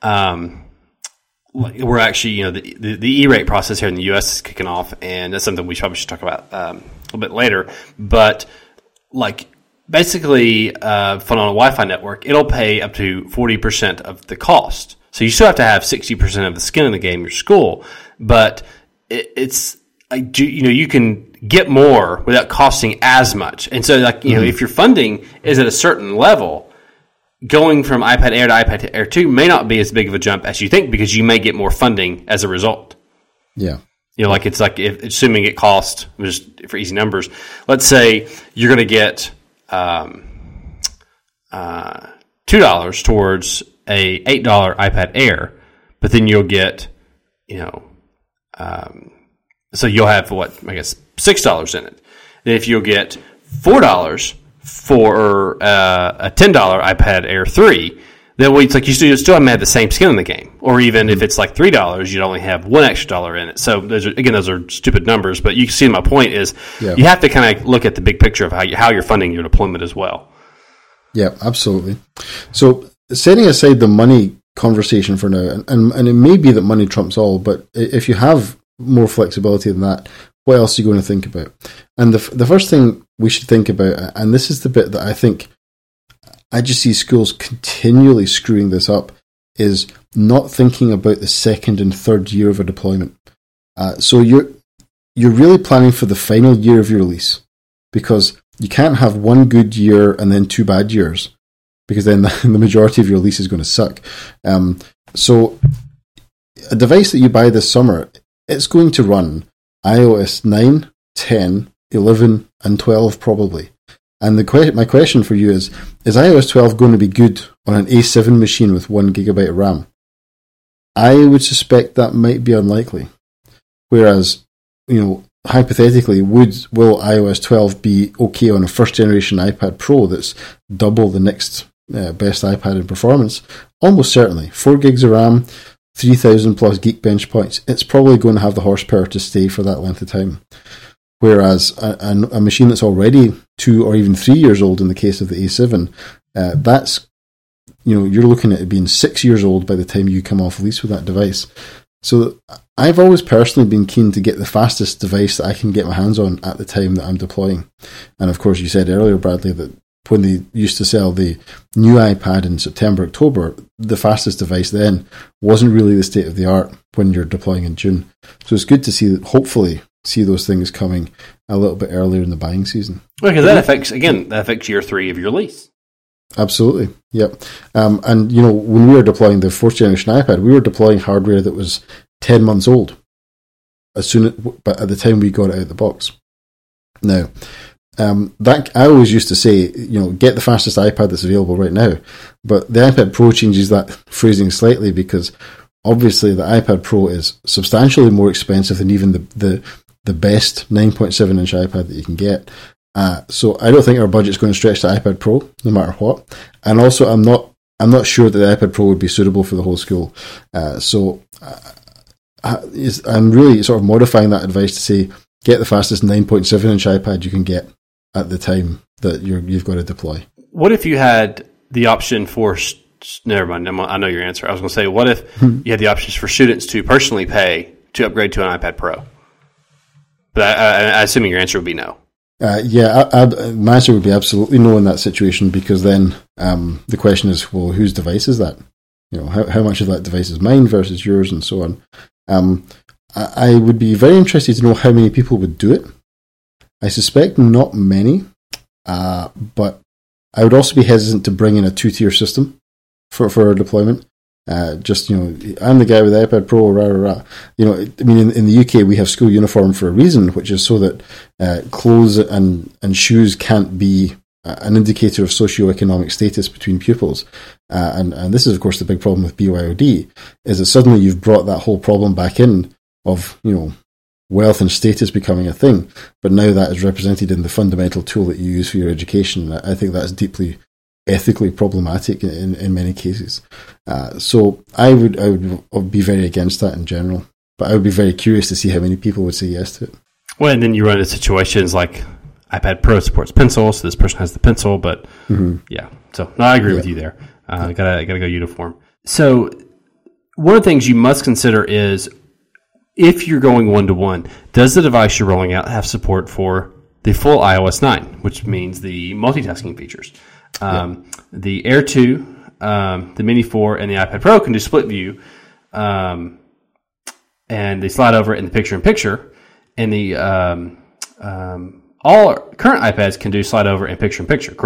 we're actually, the E-rate process here in the U.S. is kicking off, and that's something we probably should talk about a little bit later. But basically, on a Wi-Fi network, it'll pay up to 40% of the cost. So you still have to have 60% of the skin in the game, your school, but it's you can get more without costing as much. And so if your funding is at a certain level, going from iPad Air to iPad Air 2 may not be as big of a jump as you think because you may get more funding as a result. Yeah. Assuming it costs, just for easy numbers, let's say you're going to get $2 towards a $8 iPad Air, but then you'll get, so you'll have $6 in it. Then if you'll get $4 for a $10 iPad Air 3, then it's like you still haven't had the same skin in the game. Or even if it's like $3, you'd only have $1 extra in it. So those are stupid numbers, but you can see my point is you have to kind of look at the big picture of how you're funding your deployment as well. Yeah, absolutely. So setting aside the money conversation for now, and it may be that money trumps all, but if you have more flexibility than that, what else are you going to think about? And the first thing we should think about, and this is the bit that I think I just see schools continually screwing this up, is not thinking about the second and third year of a deployment. So you're really planning for the final year of your release, because you can't have one good year and then 2 bad years, because then the majority of your release is going to suck. So a device that you buy this summer, it's going to run iOS 9, 10, 11, and 12 probably. And my question for you is iOS 12 going to be good on an A7 machine with 1 gigabyte of RAM? I would suspect that might be unlikely. Whereas, hypothetically, will iOS 12 be okay on a first generation iPad Pro that's double the next best iPad in performance? Almost certainly. 4 gigs of RAM, 3,000 plus Geekbench points. It's probably going to have the horsepower to stay for that length of time. Whereas a machine that's already 2 or even 3 years old in the case of the A7, that's, you're looking at it being 6 years old by the time you come off lease with that device. So I've always personally been keen to get the fastest device that I can get my hands on at the time that I'm deploying. And of course, you said earlier, Bradley, that when they used to sell the new iPad in September, October, the fastest device then wasn't really the state of the art when you're deploying in June. So it's good to see those things coming a little bit earlier in the buying season. Well, because that affects year 3 of your lease. Absolutely, yep. And when we were deploying the 4th generation iPad, we were deploying hardware that was 10 months old. But at the time we got it out of the box. Now, that I always used to say, get the fastest iPad that's available right now. But the iPad Pro changes that phrasing slightly, because obviously the iPad Pro is substantially more expensive than even the best 9.7 inch iPad that you can get. So I don't think our budget's going to stretch the iPad Pro no matter what. And also I'm not sure that the iPad Pro would be suitable for the whole school. So I'm really sort of modifying that advice to say, get the fastest 9.7 inch iPad you can get at the time that you've got to deploy. What if you had the option for... Never mind, I know your answer. I was going to say, what if you had the options for students to personally pay to upgrade to an iPad Pro? But I assuming your answer would be no. My answer would be absolutely no in that situation, because then the question is, well, whose device is that? How much of that device is mine versus yours, and so on. I would be very interested to know how many people would do it. I suspect not many, but I would also be hesitant to bring in a 2-tier system for a deployment. I'm the guy with the iPad Pro, rah, rah, rah. In the UK, we have school uniform for a reason, which is so that clothes and shoes can't be an indicator of socioeconomic status between pupils. And this is, of course, the big problem with BYOD, is that suddenly you've brought that whole problem back in of, wealth and status becoming a thing. But now that is represented in the fundamental tool that you use for your education. I think that's deeply ethically problematic in many cases. So I would be very against that in general. But I would be very curious to see how many people would say yes to it. Well, and then you run into situations like iPad Pro supports pencil, so this person has the pencil, but yeah. So no, I agree with you there. Gotta go uniform. So one of the things you must consider is, if you're going one-to-one, does the device you're rolling out have support for the full iOS 9, which means the multitasking features? The Air 2, the Mini 4, and the iPad Pro can do split view, and they slide over in the picture-in-picture, and the all current iPads can do slide over in picture-in-picture, correct?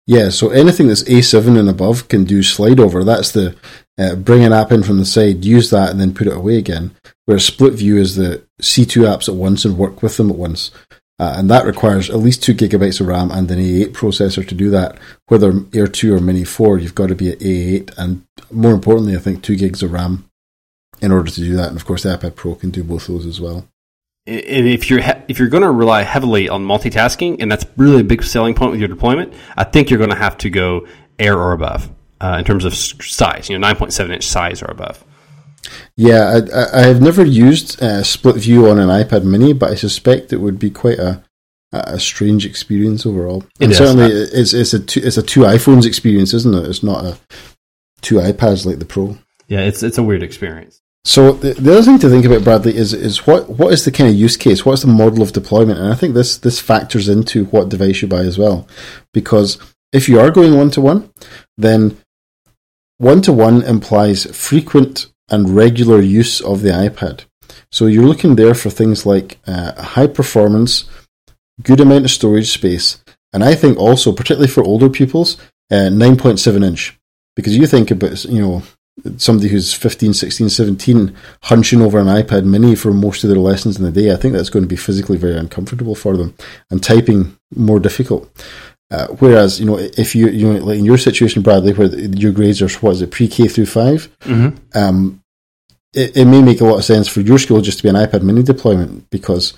Yeah, so anything that's A7 and above can do slide over. That's the bring an app in from the side, use that, and then put it away again. Whereas split view is the see two apps at once and work with them at once. And that requires at least 2 gigabytes of RAM and an A8 processor to do that. Whether Air 2 or Mini 4, you've got to be at A8, and more importantly, I think 2 gigs of RAM in order to do that. And of course, the iPad Pro can do both those as well. And if you're going to rely heavily on multitasking, and that's really a big selling point with your deployment, I think you're going to have to go Air or above in terms of size. 9.7-inch size or above. Yeah, I have never used split view on an iPad Mini, but I suspect it would be quite a strange experience overall. And certainly, it's a two iPhones experience, isn't it? It's not a 2 iPads like the Pro. Yeah, it's a weird experience. So the other thing to think about, Bradley, is what is the kind of use case? What's the model of deployment? And I think this factors into what device you buy as well. Because if you are going one-to-one, then one-to-one implies frequent and regular use of the iPad. So you're looking there for things like high performance, good amount of storage space, and I think also, particularly for older pupils, 9.7 inch. Because you think about, somebody who's 15, 16, 17 hunching over an iPad Mini for most of their lessons in the day, I think that's going to be physically very uncomfortable for them, and typing more difficult. Whereas, if you like in your situation, Bradley, where your grades are, pre-K through 5, mm-hmm. It may make a lot of sense for your school just to be an iPad Mini deployment because,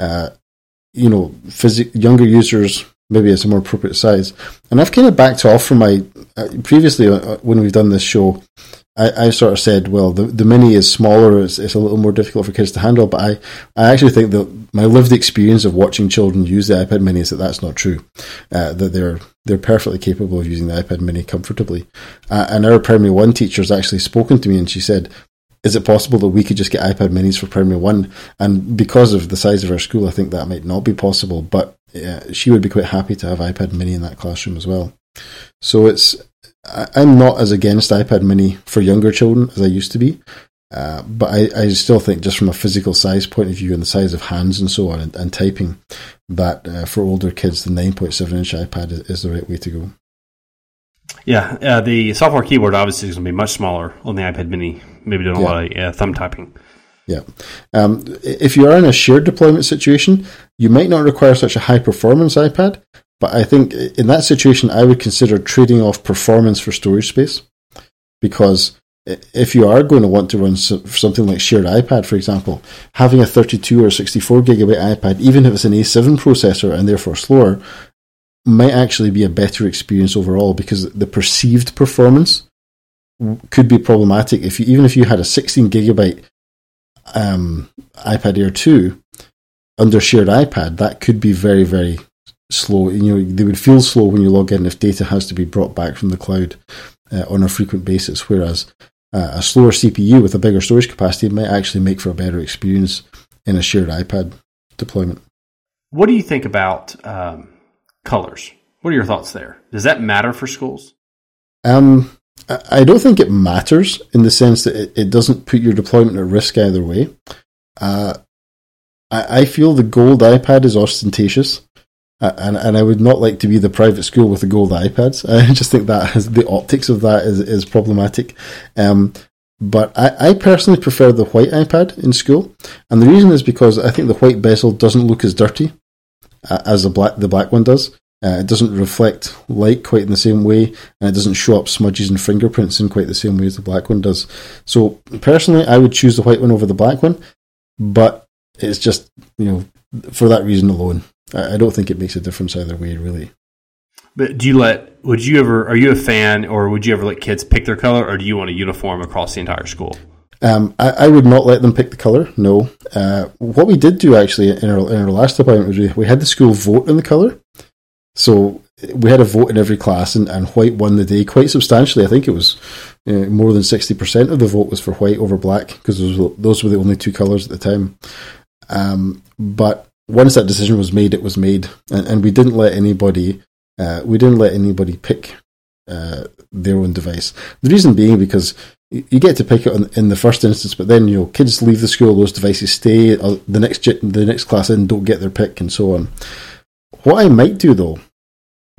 younger users, maybe it's a more appropriate size. And I've kind of backed off from my, previously when we've done this show, I sort of said, well, the Mini is smaller, it's a little more difficult for kids to handle, but I actually think that my lived experience of watching children use the iPad Mini is that that's not true, that they're perfectly capable of using the iPad Mini comfortably. And our Primary 1 teacher has actually spoken to me and she said, is it possible that we could just get iPad Minis for Primary 1? And because of the size of our school, I think that might not be possible, but she would be quite happy to have iPad Mini in that classroom as well. So I'm not as against iPad Mini for younger children as I used to be, but I still think just from a physical size point of view and the size of hands and so on and typing, that for older kids, the 9.7-inch iPad is the right way to go. Yeah, the software keyboard obviously is going to be much smaller on the iPad Mini, maybe doing a lot of thumb typing. Yeah. If you are in a shared deployment situation, you might not require such a high-performance iPad, but I think in that situation, I would consider trading off performance for storage space, because if you are going to want to run something like shared iPad, for example, having a 32 or 64 gigabyte iPad, even if it's an A7 processor and therefore slower, might actually be a better experience overall, because the perceived performance could be problematic. Even if you had a 16 gigabyte iPad Air 2 under shared iPad, that could be very, very slow. They would feel slow when you log in if data has to be brought back from the cloud on a frequent basis, whereas a slower CPU with a bigger storage capacity might actually make for a better experience in a shared iPad deployment. What do you think about colors? What are your thoughts there? Does that matter for schools? I don't think it matters in the sense that it doesn't put your deployment at risk either way. I feel the gold iPad is ostentatious, and I would not like to be the private school with the gold iPads. I just think that the optics of that is problematic. But I personally prefer the white iPad in school, and the reason is because I think the white bezel doesn't look as dirty as the black one does. It doesn't reflect light quite in the same way, and it doesn't show up smudges and fingerprints in quite the same way as the black one does. So personally, I would choose the white one over the black one, but it's just, for that reason alone. I don't think it makes a difference either way, really. But are you a fan, or would you ever let kids pick their color, or do you want a uniform across the entire school? I would not let them pick the colour, no. What we did do actually in our last deployment was we had the school vote on the colour. So we had a vote in every class, and white won the day quite substantially. I think it was more than 60% of the vote was for white over black, because those were the only two colours at the time. But once that decision was made, it was made, and we didn't let anybody pick their own device. The reason being because you get to pick it in the first instance, but then kids leave the school, those devices stay. The next class in don't get their pick, and so on. What I might do though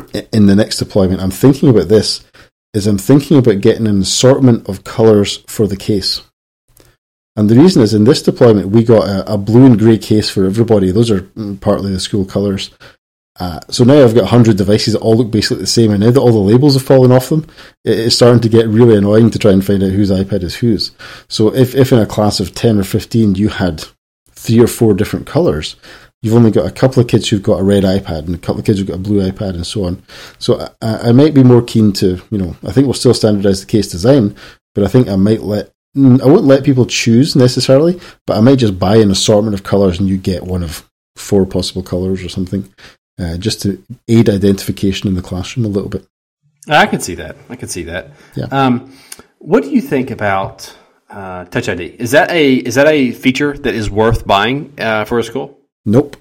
in the next deployment, I'm thinking about this, is I'm thinking about getting an assortment of colours for the case. And the reason is, in this deployment, we got a blue and grey case for everybody. Those are partly the school colours. So now I've got 100 devices that all look basically the same, and now that all the labels have fallen off them, it's starting to get really annoying to try and find out whose iPad is whose. So if in a class of 10 or 15 you had 3 or 4 different colours, you've only got a couple of kids who've got a red iPad and a couple of kids who've got a blue iPad and so on. So I might be more keen to, I think we'll still standardise the case design, but I think I won't let people choose necessarily, but I might just buy an assortment of colours and you get one of 4 possible colours or something. Just to aid identification in the classroom a little bit. I can see that. Yeah. What do you think about Touch ID? Is that a feature that is worth buying for a school? Nope.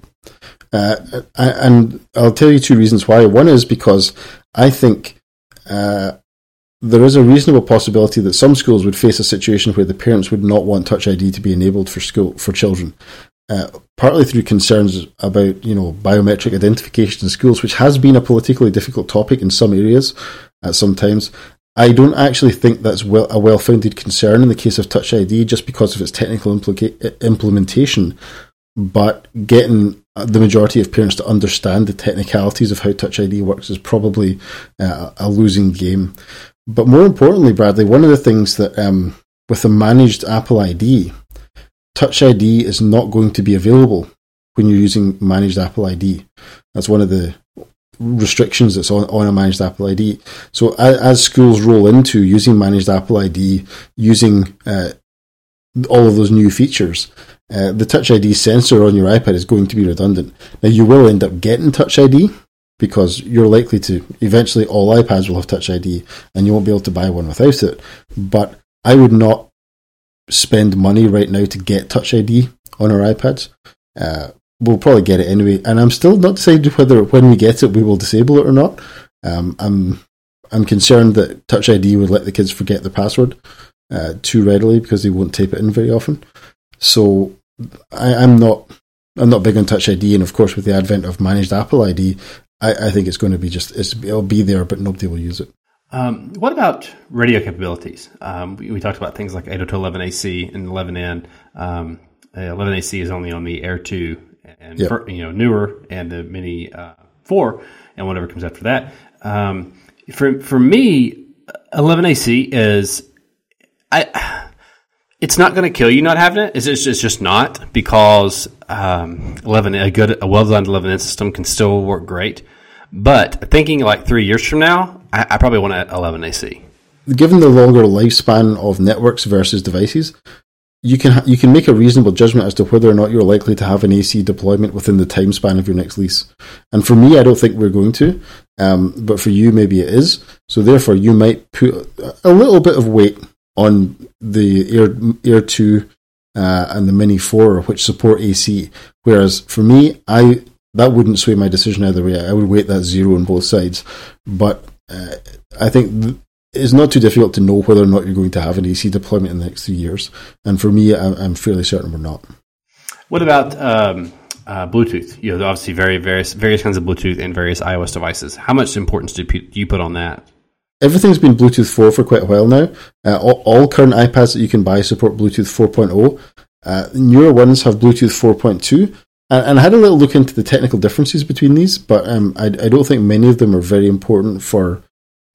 And I'll tell you 2 reasons why. One is because I think there is a reasonable possibility that some schools would face a situation where the parents would not want Touch ID to be enabled for children. Partly through concerns about, biometric identification in schools, which has been a politically difficult topic in some areas at some times. I don't actually think that's a well-founded concern in the case of Touch ID, just because of its technical implementation. But getting the majority of parents to understand the technicalities of how Touch ID works is probably a losing game. But more importantly, Bradley, one of the things that with the managed Apple ID, Touch ID is not going to be available when you're using managed Apple ID. That's one of the restrictions that's on a managed Apple ID. So as schools roll into using managed Apple ID, using all of those new features, the Touch ID sensor on your iPad is going to be redundant. Now, you will end up getting Touch ID because you're likely to, eventually all iPads will have Touch ID and you won't be able to buy one without it. But I would not spend money right now to get Touch ID on our iPads. We'll probably get it anyway, and I'm still not decided whether when we get it we will disable it or not. I'm concerned that Touch ID would let the kids forget their password too readily because they won't type it in very often. So I'm not big on Touch ID, and of course with the advent of managed Apple ID, I think it's going to be it'll be there, but nobody will use it. What about radio capabilities? We talked about things like 802.11ac and 11n. 11ac is only on the Air 2 and newer, and the Mini 4 and whatever comes after that. For me, 11ac is it's not going to kill you not having it. It's just not, because a well-designed 11n system can still work great. But thinking like 3 years from now, I probably want an 11ac. Given the longer lifespan of networks versus devices, you can make a reasonable judgment as to whether or not you're likely to have an AC deployment within the time span of your next lease. And for me, I don't think we're going to, but for you, maybe it is. So therefore, you might put a little bit of weight on the Air 2 and the Mini 4, which support AC. Whereas for me, that wouldn't sway my decision either way. I would weight that 0 on both sides. But I think it's not too difficult to know whether or not you're going to have an AC deployment in the next 3 years. And for me, I'm fairly certain we're not. What about Bluetooth? Obviously various kinds of Bluetooth and various iOS devices. How much importance do you put on that? Everything's been Bluetooth 4 for quite a while now. All current iPads that you can buy support Bluetooth 4.0. Newer ones have Bluetooth 4.2. And I had a little look into the technical differences between these, but I don't think many of them are very important for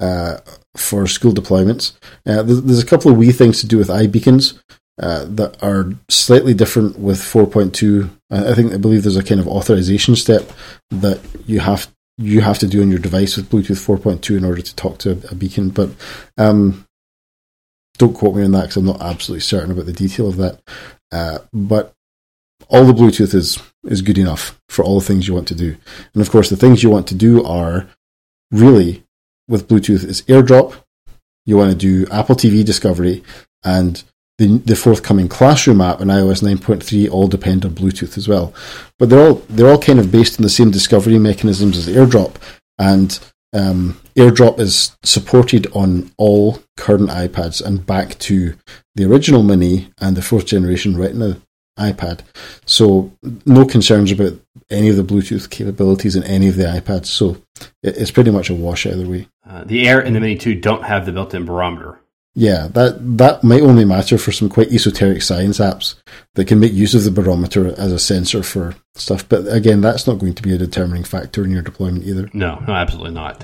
school deployments. There's a couple of wee things to do with iBeacons that are slightly different with 4.2. I believe there's a kind of authorization step that you have to do on your device with Bluetooth 4.2 in order to talk to a beacon. But don't quote me on that because I'm not absolutely certain about the detail of that. But all the Bluetooth is good enough for all the things you want to do. And of course, the things you want to do are really, with Bluetooth, is AirDrop. You want to do Apple TV Discovery, and the forthcoming Classroom app and iOS 9.3 all depend on Bluetooth as well. But they're all kind of based on the same discovery mechanisms as AirDrop, and AirDrop is supported on all current iPads and back to the original Mini and the 4th generation Retina iPad. So no concerns about any of the Bluetooth capabilities in any of the iPads. So it's pretty much a wash either way. The Air and the Mini 2 don't have the built-in barometer. Yeah, that might only matter for some quite esoteric science apps that can make use of the barometer as a sensor for stuff. But again, that's not going to be a determining factor in your deployment either. No, absolutely not.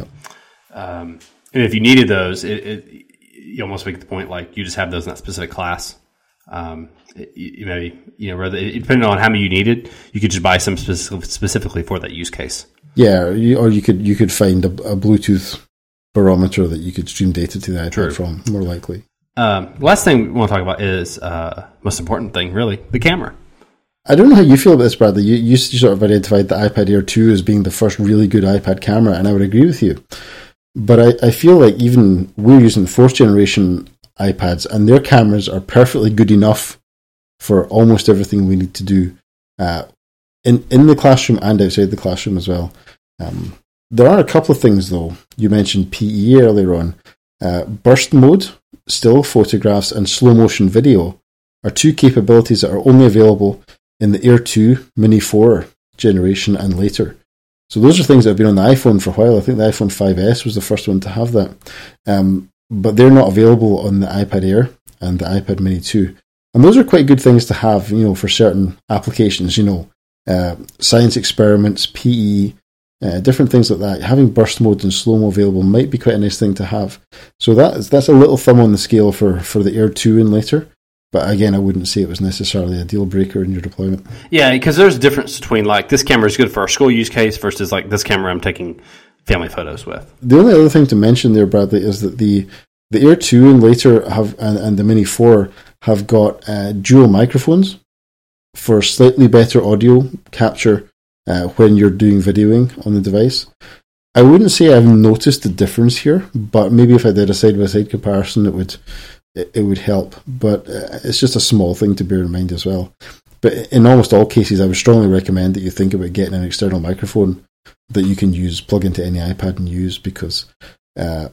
And if you needed those, you almost make the point like you just have those in that specific class. Maybe rather depending on how many you needed, you could just buy some specifically for that use case. Yeah, or you could find a Bluetooth barometer that you could stream data to the iPad from, more likely. Last thing we want to talk about is most important thing, really, the camera. I don't know how you feel about this, Bradley. You sort of identified the iPad Air 2 as being the first really good iPad camera, and I would agree with you. But I feel like even we're using 4th generation iPads, and their cameras are perfectly good enough for almost everything we need to do in the classroom and outside the classroom as well. There are a couple of things, though. You mentioned PE earlier on. Burst mode, still photographs, and slow motion video are two capabilities that are only available in the Air 2 Mini 4 generation and later. So those are things that have been on the iPhone for a while. I think the iPhone 5S was the first one to have that. But they're not available on the iPad Air and the iPad Mini 2. And those are quite good things to have, for certain applications, science experiments, PE, different things like that. Having burst mode and slow-mo available might be quite a nice thing to have. So that's a little thumb on the scale for the Air 2 and later. But again, I wouldn't say it was necessarily a deal breaker in your deployment. Yeah, because there's a difference between like this camera is good for a school use case versus like this camera I'm taking family photos with. The only other thing to mention there, Bradley, is that the Air 2 and later have and the Mini 4 have got dual microphones for slightly better audio capture when you're doing videoing on the device. I wouldn't say I've noticed the difference here, but maybe if I did a side-by-side comparison, it would help. But it's just a small thing to bear in mind as well. But in almost all cases, I would strongly recommend that you think about getting an external microphone that you can plug into any iPad and use, because the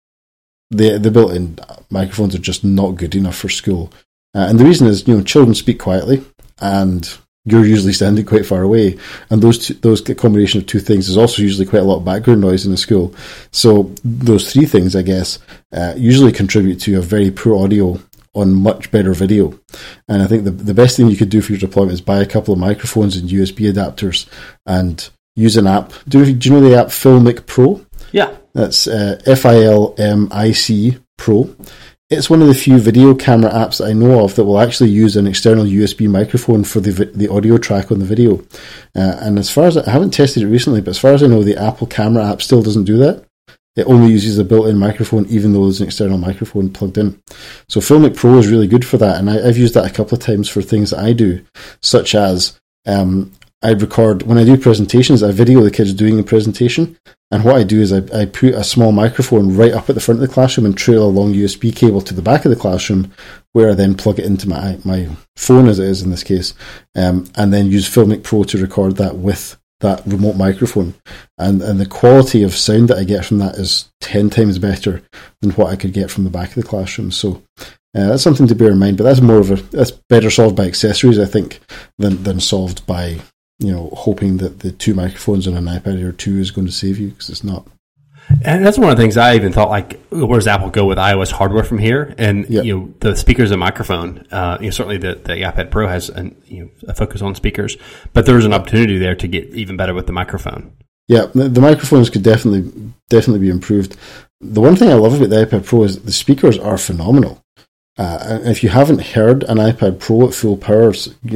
built-in microphones are just not good enough for school. And the reason is, children speak quietly, and you're usually standing quite far away, and those combination of two things is also usually quite a lot of background noise in the school. So those three things, I guess, usually contribute to a very poor audio on much better video. And I think the best thing you could do for your deployment is buy a couple of microphones and USB adapters and use an app. Do you know the app Filmic Pro? Yeah. That's Filmic Pro. It's one of the few video camera apps that I know of that will actually use an external USB microphone for the audio track on the video. And as far as I haven't tested it recently, but as far as I know, the Apple camera app still doesn't do that. It only uses a built-in microphone, even though there's an external microphone plugged in. So Filmic Pro is really good for that, and I've used that a couple of times for things that I do, such as I record, when I do presentations, I video the kids doing the presentation, and what I do is I put a small microphone right up at the front of the classroom and trail a long USB cable to the back of the classroom, where I then plug it into my phone, as it is in this case, and then use Filmic Pro to record that with that remote microphone. And the quality of sound that I get from that is 10 times better than what I could get from the back of the classroom. So that's something to bear in mind, but that's better solved by accessories, I think, than solved by hoping that the two microphones on an iPad Air 2 is going to save you, because it's not. And that's one of the things I even thought, like, where does Apple go with iOS hardware from here? And the speakers and microphone. Certainly the iPad Pro has a focus on speakers, but there's an opportunity there to get even better with the microphone. Yeah, the microphones could definitely be improved. The one thing I love about the iPad Pro is the speakers are phenomenal. If you haven't heard an iPad Pro at full power,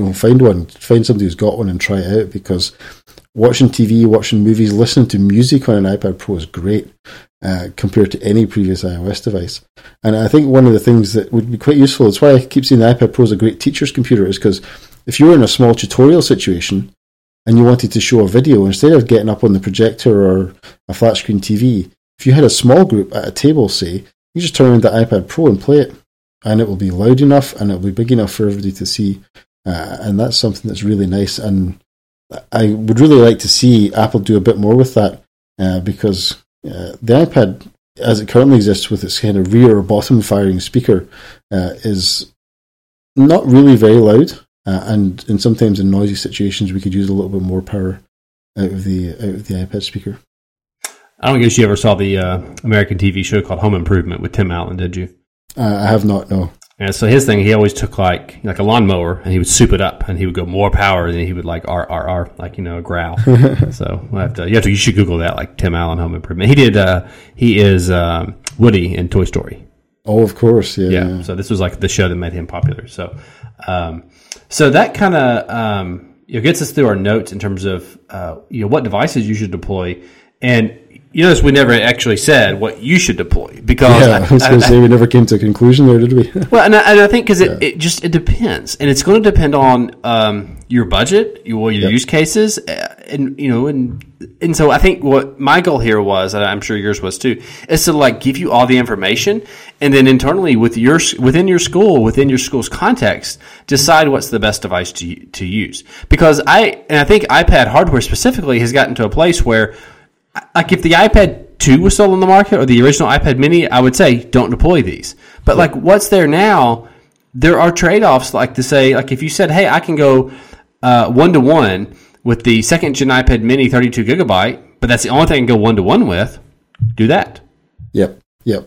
find somebody who's got one and try it out, because watching TV, watching movies, listening to music on an iPad Pro is great compared to any previous iOS device. And I think one of the things that would be quite useful, that's why I keep saying the iPad Pro is a great teacher's computer, is because if you're in a small tutorial situation and you wanted to show a video, instead of getting up on the projector or a flat screen TV, if you had a small group at a table, say, you just turn on the iPad Pro and play it. And it will be loud enough and it will be big enough for everybody to see. And that's something that's really nice. And I would really like to see Apple do a bit more with that, because the iPad, as it currently exists with its kind of rear or bottom firing speaker, is not really very loud. And sometimes in noisy situations, we could use a little bit more power out of the iPad speaker. I don't guess you ever saw the American TV show called Home Improvement with Tim Allen, did you? I have not, no. And so his thing, he always took like a lawnmower and he would soup it up and he would go more power and he would like R, like, a growl. So you should Google that, like Tim Allen Home Improvement. He is Woody in Toy Story. Oh, of course, yeah. So this was like the show that made him popular. So, so that kind of gets us through our notes in terms of what devices you should deploy. And you notice we never actually said what you should deploy because I was going to say we never came to a conclusion there, did we? Well, and I think because it depends, and it's going to depend on your budget, your use cases, and so I think what my goal here was, and I'm sure yours was too, is to like give you all the information, and then internally within your school's context, decide what's the best device to use. Because I think iPad hardware specifically has gotten to a place where, like, if the iPad 2 was still on the market or the original iPad mini, I would say don't deploy these. But like what's there now, there are trade-offs, like to say, like if you said, hey, I can go 1-to-1 with the second gen iPad mini 32 gigabyte, but that's the only thing I can go 1-to-1 with, do that. Yep.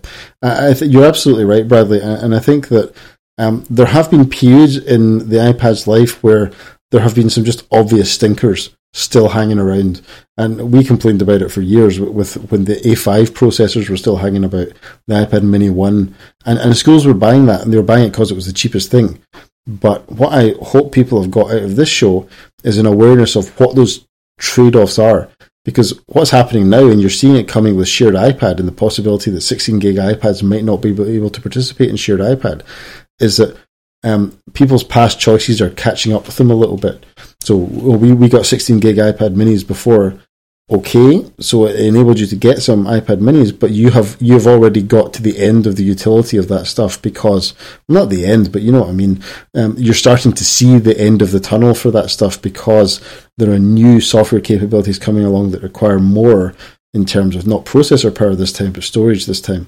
I think you're absolutely right, Bradley. And I think that there have been periods in the iPad's life where there have been some just obvious stinkers still hanging around, and we complained about it for years with when the A5 processors were still hanging about, the iPad Mini 1, and schools were buying that, and they were buying it because it was the cheapest thing. But what I hope people have got out of this show is an awareness of what those trade-offs are, because what's happening now, and you're seeing it coming with shared iPad and the possibility that 16 gig iPads might not be able to participate in shared iPad, is that people's past choices are catching up with them a little bit. So we got 16 gig iPad minis before, okay, so it enabled you to get some iPad minis, but you've already got to the end of the utility of that stuff because, not the end, but you know what I mean, you're starting to see the end of the tunnel for that stuff because there are new software capabilities coming along that require more in terms of not processor power this time, but storage this time.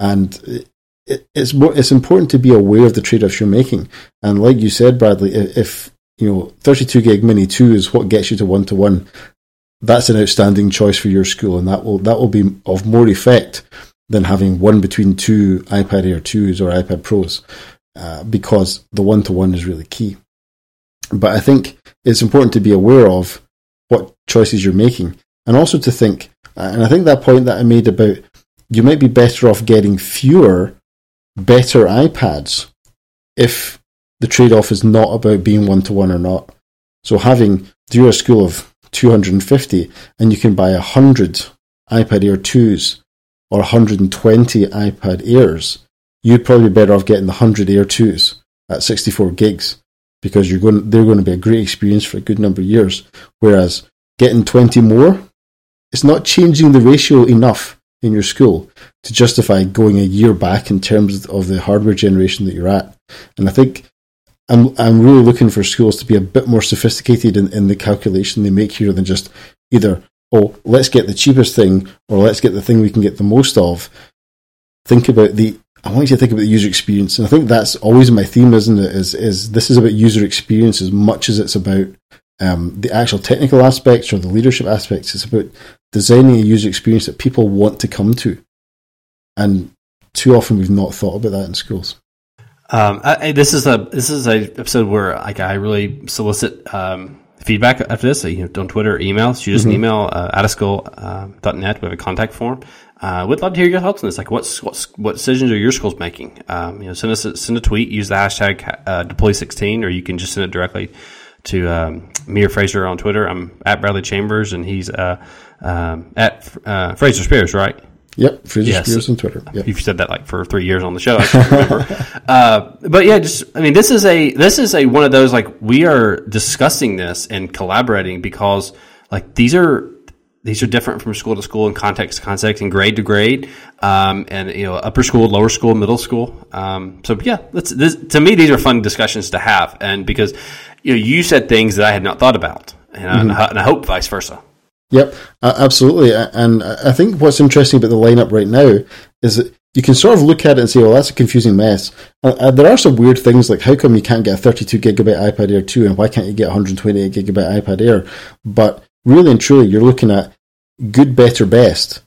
And it's important to be aware of the trade-offs you're making. And like you said, Bradley, if 32 gig Mini 2 is what gets you to 1-to-1, that's an outstanding choice for your school, and that will be of more effect than having one between two iPad Air 2s or iPad Pros, because the 1-to-1 is really key. But I think it's important to be aware of what choices you're making, and also to think, and I think that point that I made about you might be better off getting fewer, better iPads if the trade-off is not about being 1-to-1 or not. So you're a school of 250 and you can buy 100 iPad Air 2s or 120 iPad Airs, you'd probably be better off getting the 100 Air 2s at 64 gigs because they're going to be a great experience for a good number of years. Whereas getting 20 more, it's not changing the ratio enough in your school to justify going a year back in terms of the hardware generation that you're at. And I think I'm really looking for schools to be a bit more sophisticated in the calculation they make here than just either, let's get the cheapest thing or let's get the thing we can get the most of. I want you to think about the user experience. And I think that's always my theme, isn't it? Is this is about user experience as much as it's about the actual technical aspects or the leadership aspects. It's about designing a user experience that people want to come to. And too often we've not thought about that in schools. This is a episode where I really solicit feedback after this. So, on Twitter or email. Shoot us an email, outaschool.net. We have a contact form. We'd love to hear your thoughts on this. Like, what decisions are your schools making? Send a tweet. Use the hashtag deploy16, or you can just send it directly to me or Fraser on Twitter. I'm at Bradley Chambers, and he's at Fraser Spears, right? Yep, Fraser Spears on Twitter. Yep. You've said that like for 3 years on the show. I can't remember. But yeah, this is a one of those, like, we are discussing this and collaborating because, like, these are different from school to school and context to context and grade to grade, and upper school, lower school, middle school. So yeah, to me these are fun discussions to have, and because you said things that I had not thought about, and I hope vice versa. Yep, absolutely. And I think what's interesting about the lineup right now is that you can sort of look at it and say, well, that's a confusing mess. There are some weird things, like how come you can't get a 32 gigabyte iPad Air 2 and why can't you get a 128 gigabyte iPad Air? But really and truly, you're looking at good, better, best.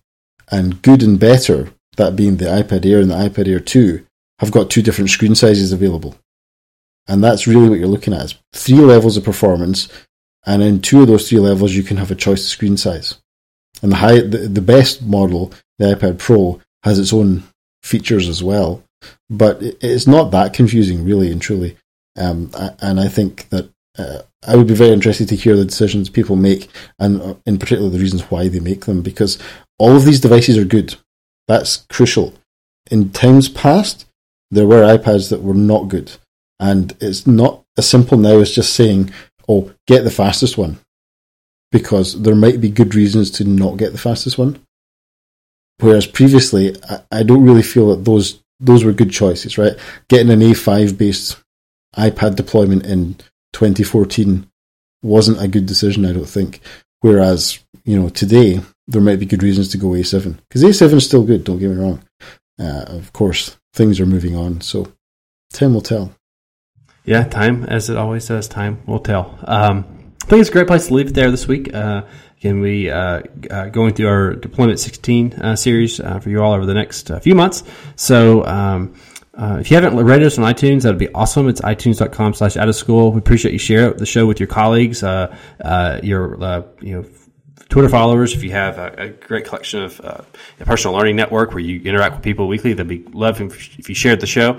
And good and better, that being the iPad Air and the iPad Air 2, have got 2 different screen sizes available. And that's really what you're looking at, is 3 levels of performance, and in 2 of those 3 levels you can have a choice of screen size. And the best model, the iPad Pro, has its own features as well, but it's not that confusing, really and truly. And I think that I would be very interested to hear the decisions people make, and in particular the reasons why they make them, because all of these devices are good. That's crucial. In times past, there were iPads that were not good, and it's not as simple now as just saying, oh, get the fastest one, because there might be good reasons to not get the fastest one. Whereas previously, I don't really feel that those were good choices, right? Getting an A5-based iPad deployment in 2014 wasn't a good decision, I don't think. Whereas, today, there might be good reasons to go A7. Because A7 is still good, don't get me wrong. Of course, things are moving on, so time will tell. Yeah, time, as it always says, time will tell. I think it's a great place to leave it there this week. Again, we going through our Deployment 16 series for you all over the next few months. So if you haven't rated us on iTunes, that would be awesome. It's itunes.com/outofschool. We appreciate you share the show with your colleagues, your Twitter followers. If you have a great collection of a personal learning network where you interact with people weekly, that'd be lovely if you shared the show.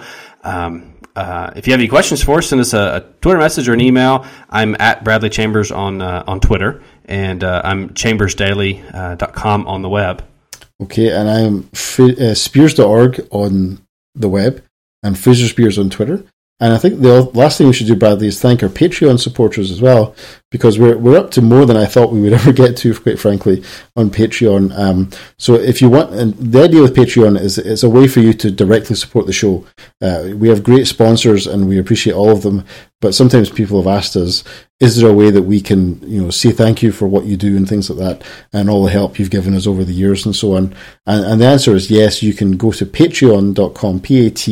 If you have any questions for us, send us a Twitter message or an email. I'm at Bradley Chambers on Twitter, and I'm chambersdaily.com on the web. Okay, and I'm spears.org on the web, and Fraser Spears on Twitter. And I think the last thing we should do, Bradley, is thank our Patreon supporters as well, because we're up to more than I thought we would ever get to, quite frankly, on Patreon. So if you want, and the idea with Patreon is it's a way for you to directly support the show. We have great sponsors, and we appreciate all of them. But sometimes people have asked us, is there a way that we can, say thank you for what you do and things like that, and all the help you've given us over the years and so on? And the answer is yes. You can go to patreon.com,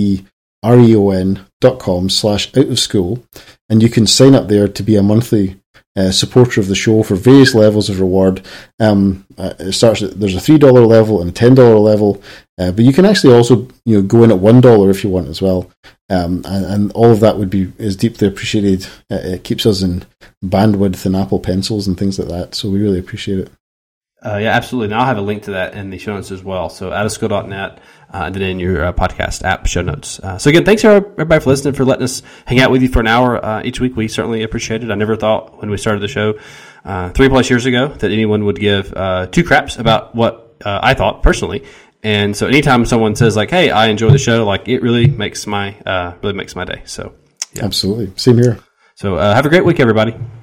patreon.com/outofschool, and you can sign up there to be a monthly supporter of the show for various levels of reward. It starts there's a $3 level and a $10 level, but you can actually also go in at $1 if you want as well. And all of that is deeply appreciated. It keeps us in bandwidth and Apple Pencils and things like that, so we really appreciate it. Yeah, absolutely. And I'll have a link to that in the show notes as well. So outofschool.net, and then in your podcast app show notes. So again, thanks everybody for listening, for letting us hang out with you for an hour each week. We certainly appreciate it. I never thought when we started the show 3+ years ago that anyone would give 2 craps about what I thought personally. And so anytime someone says like, "Hey, I enjoy the show," like it really makes my day. So yeah. Absolutely, same here. So have a great week, everybody.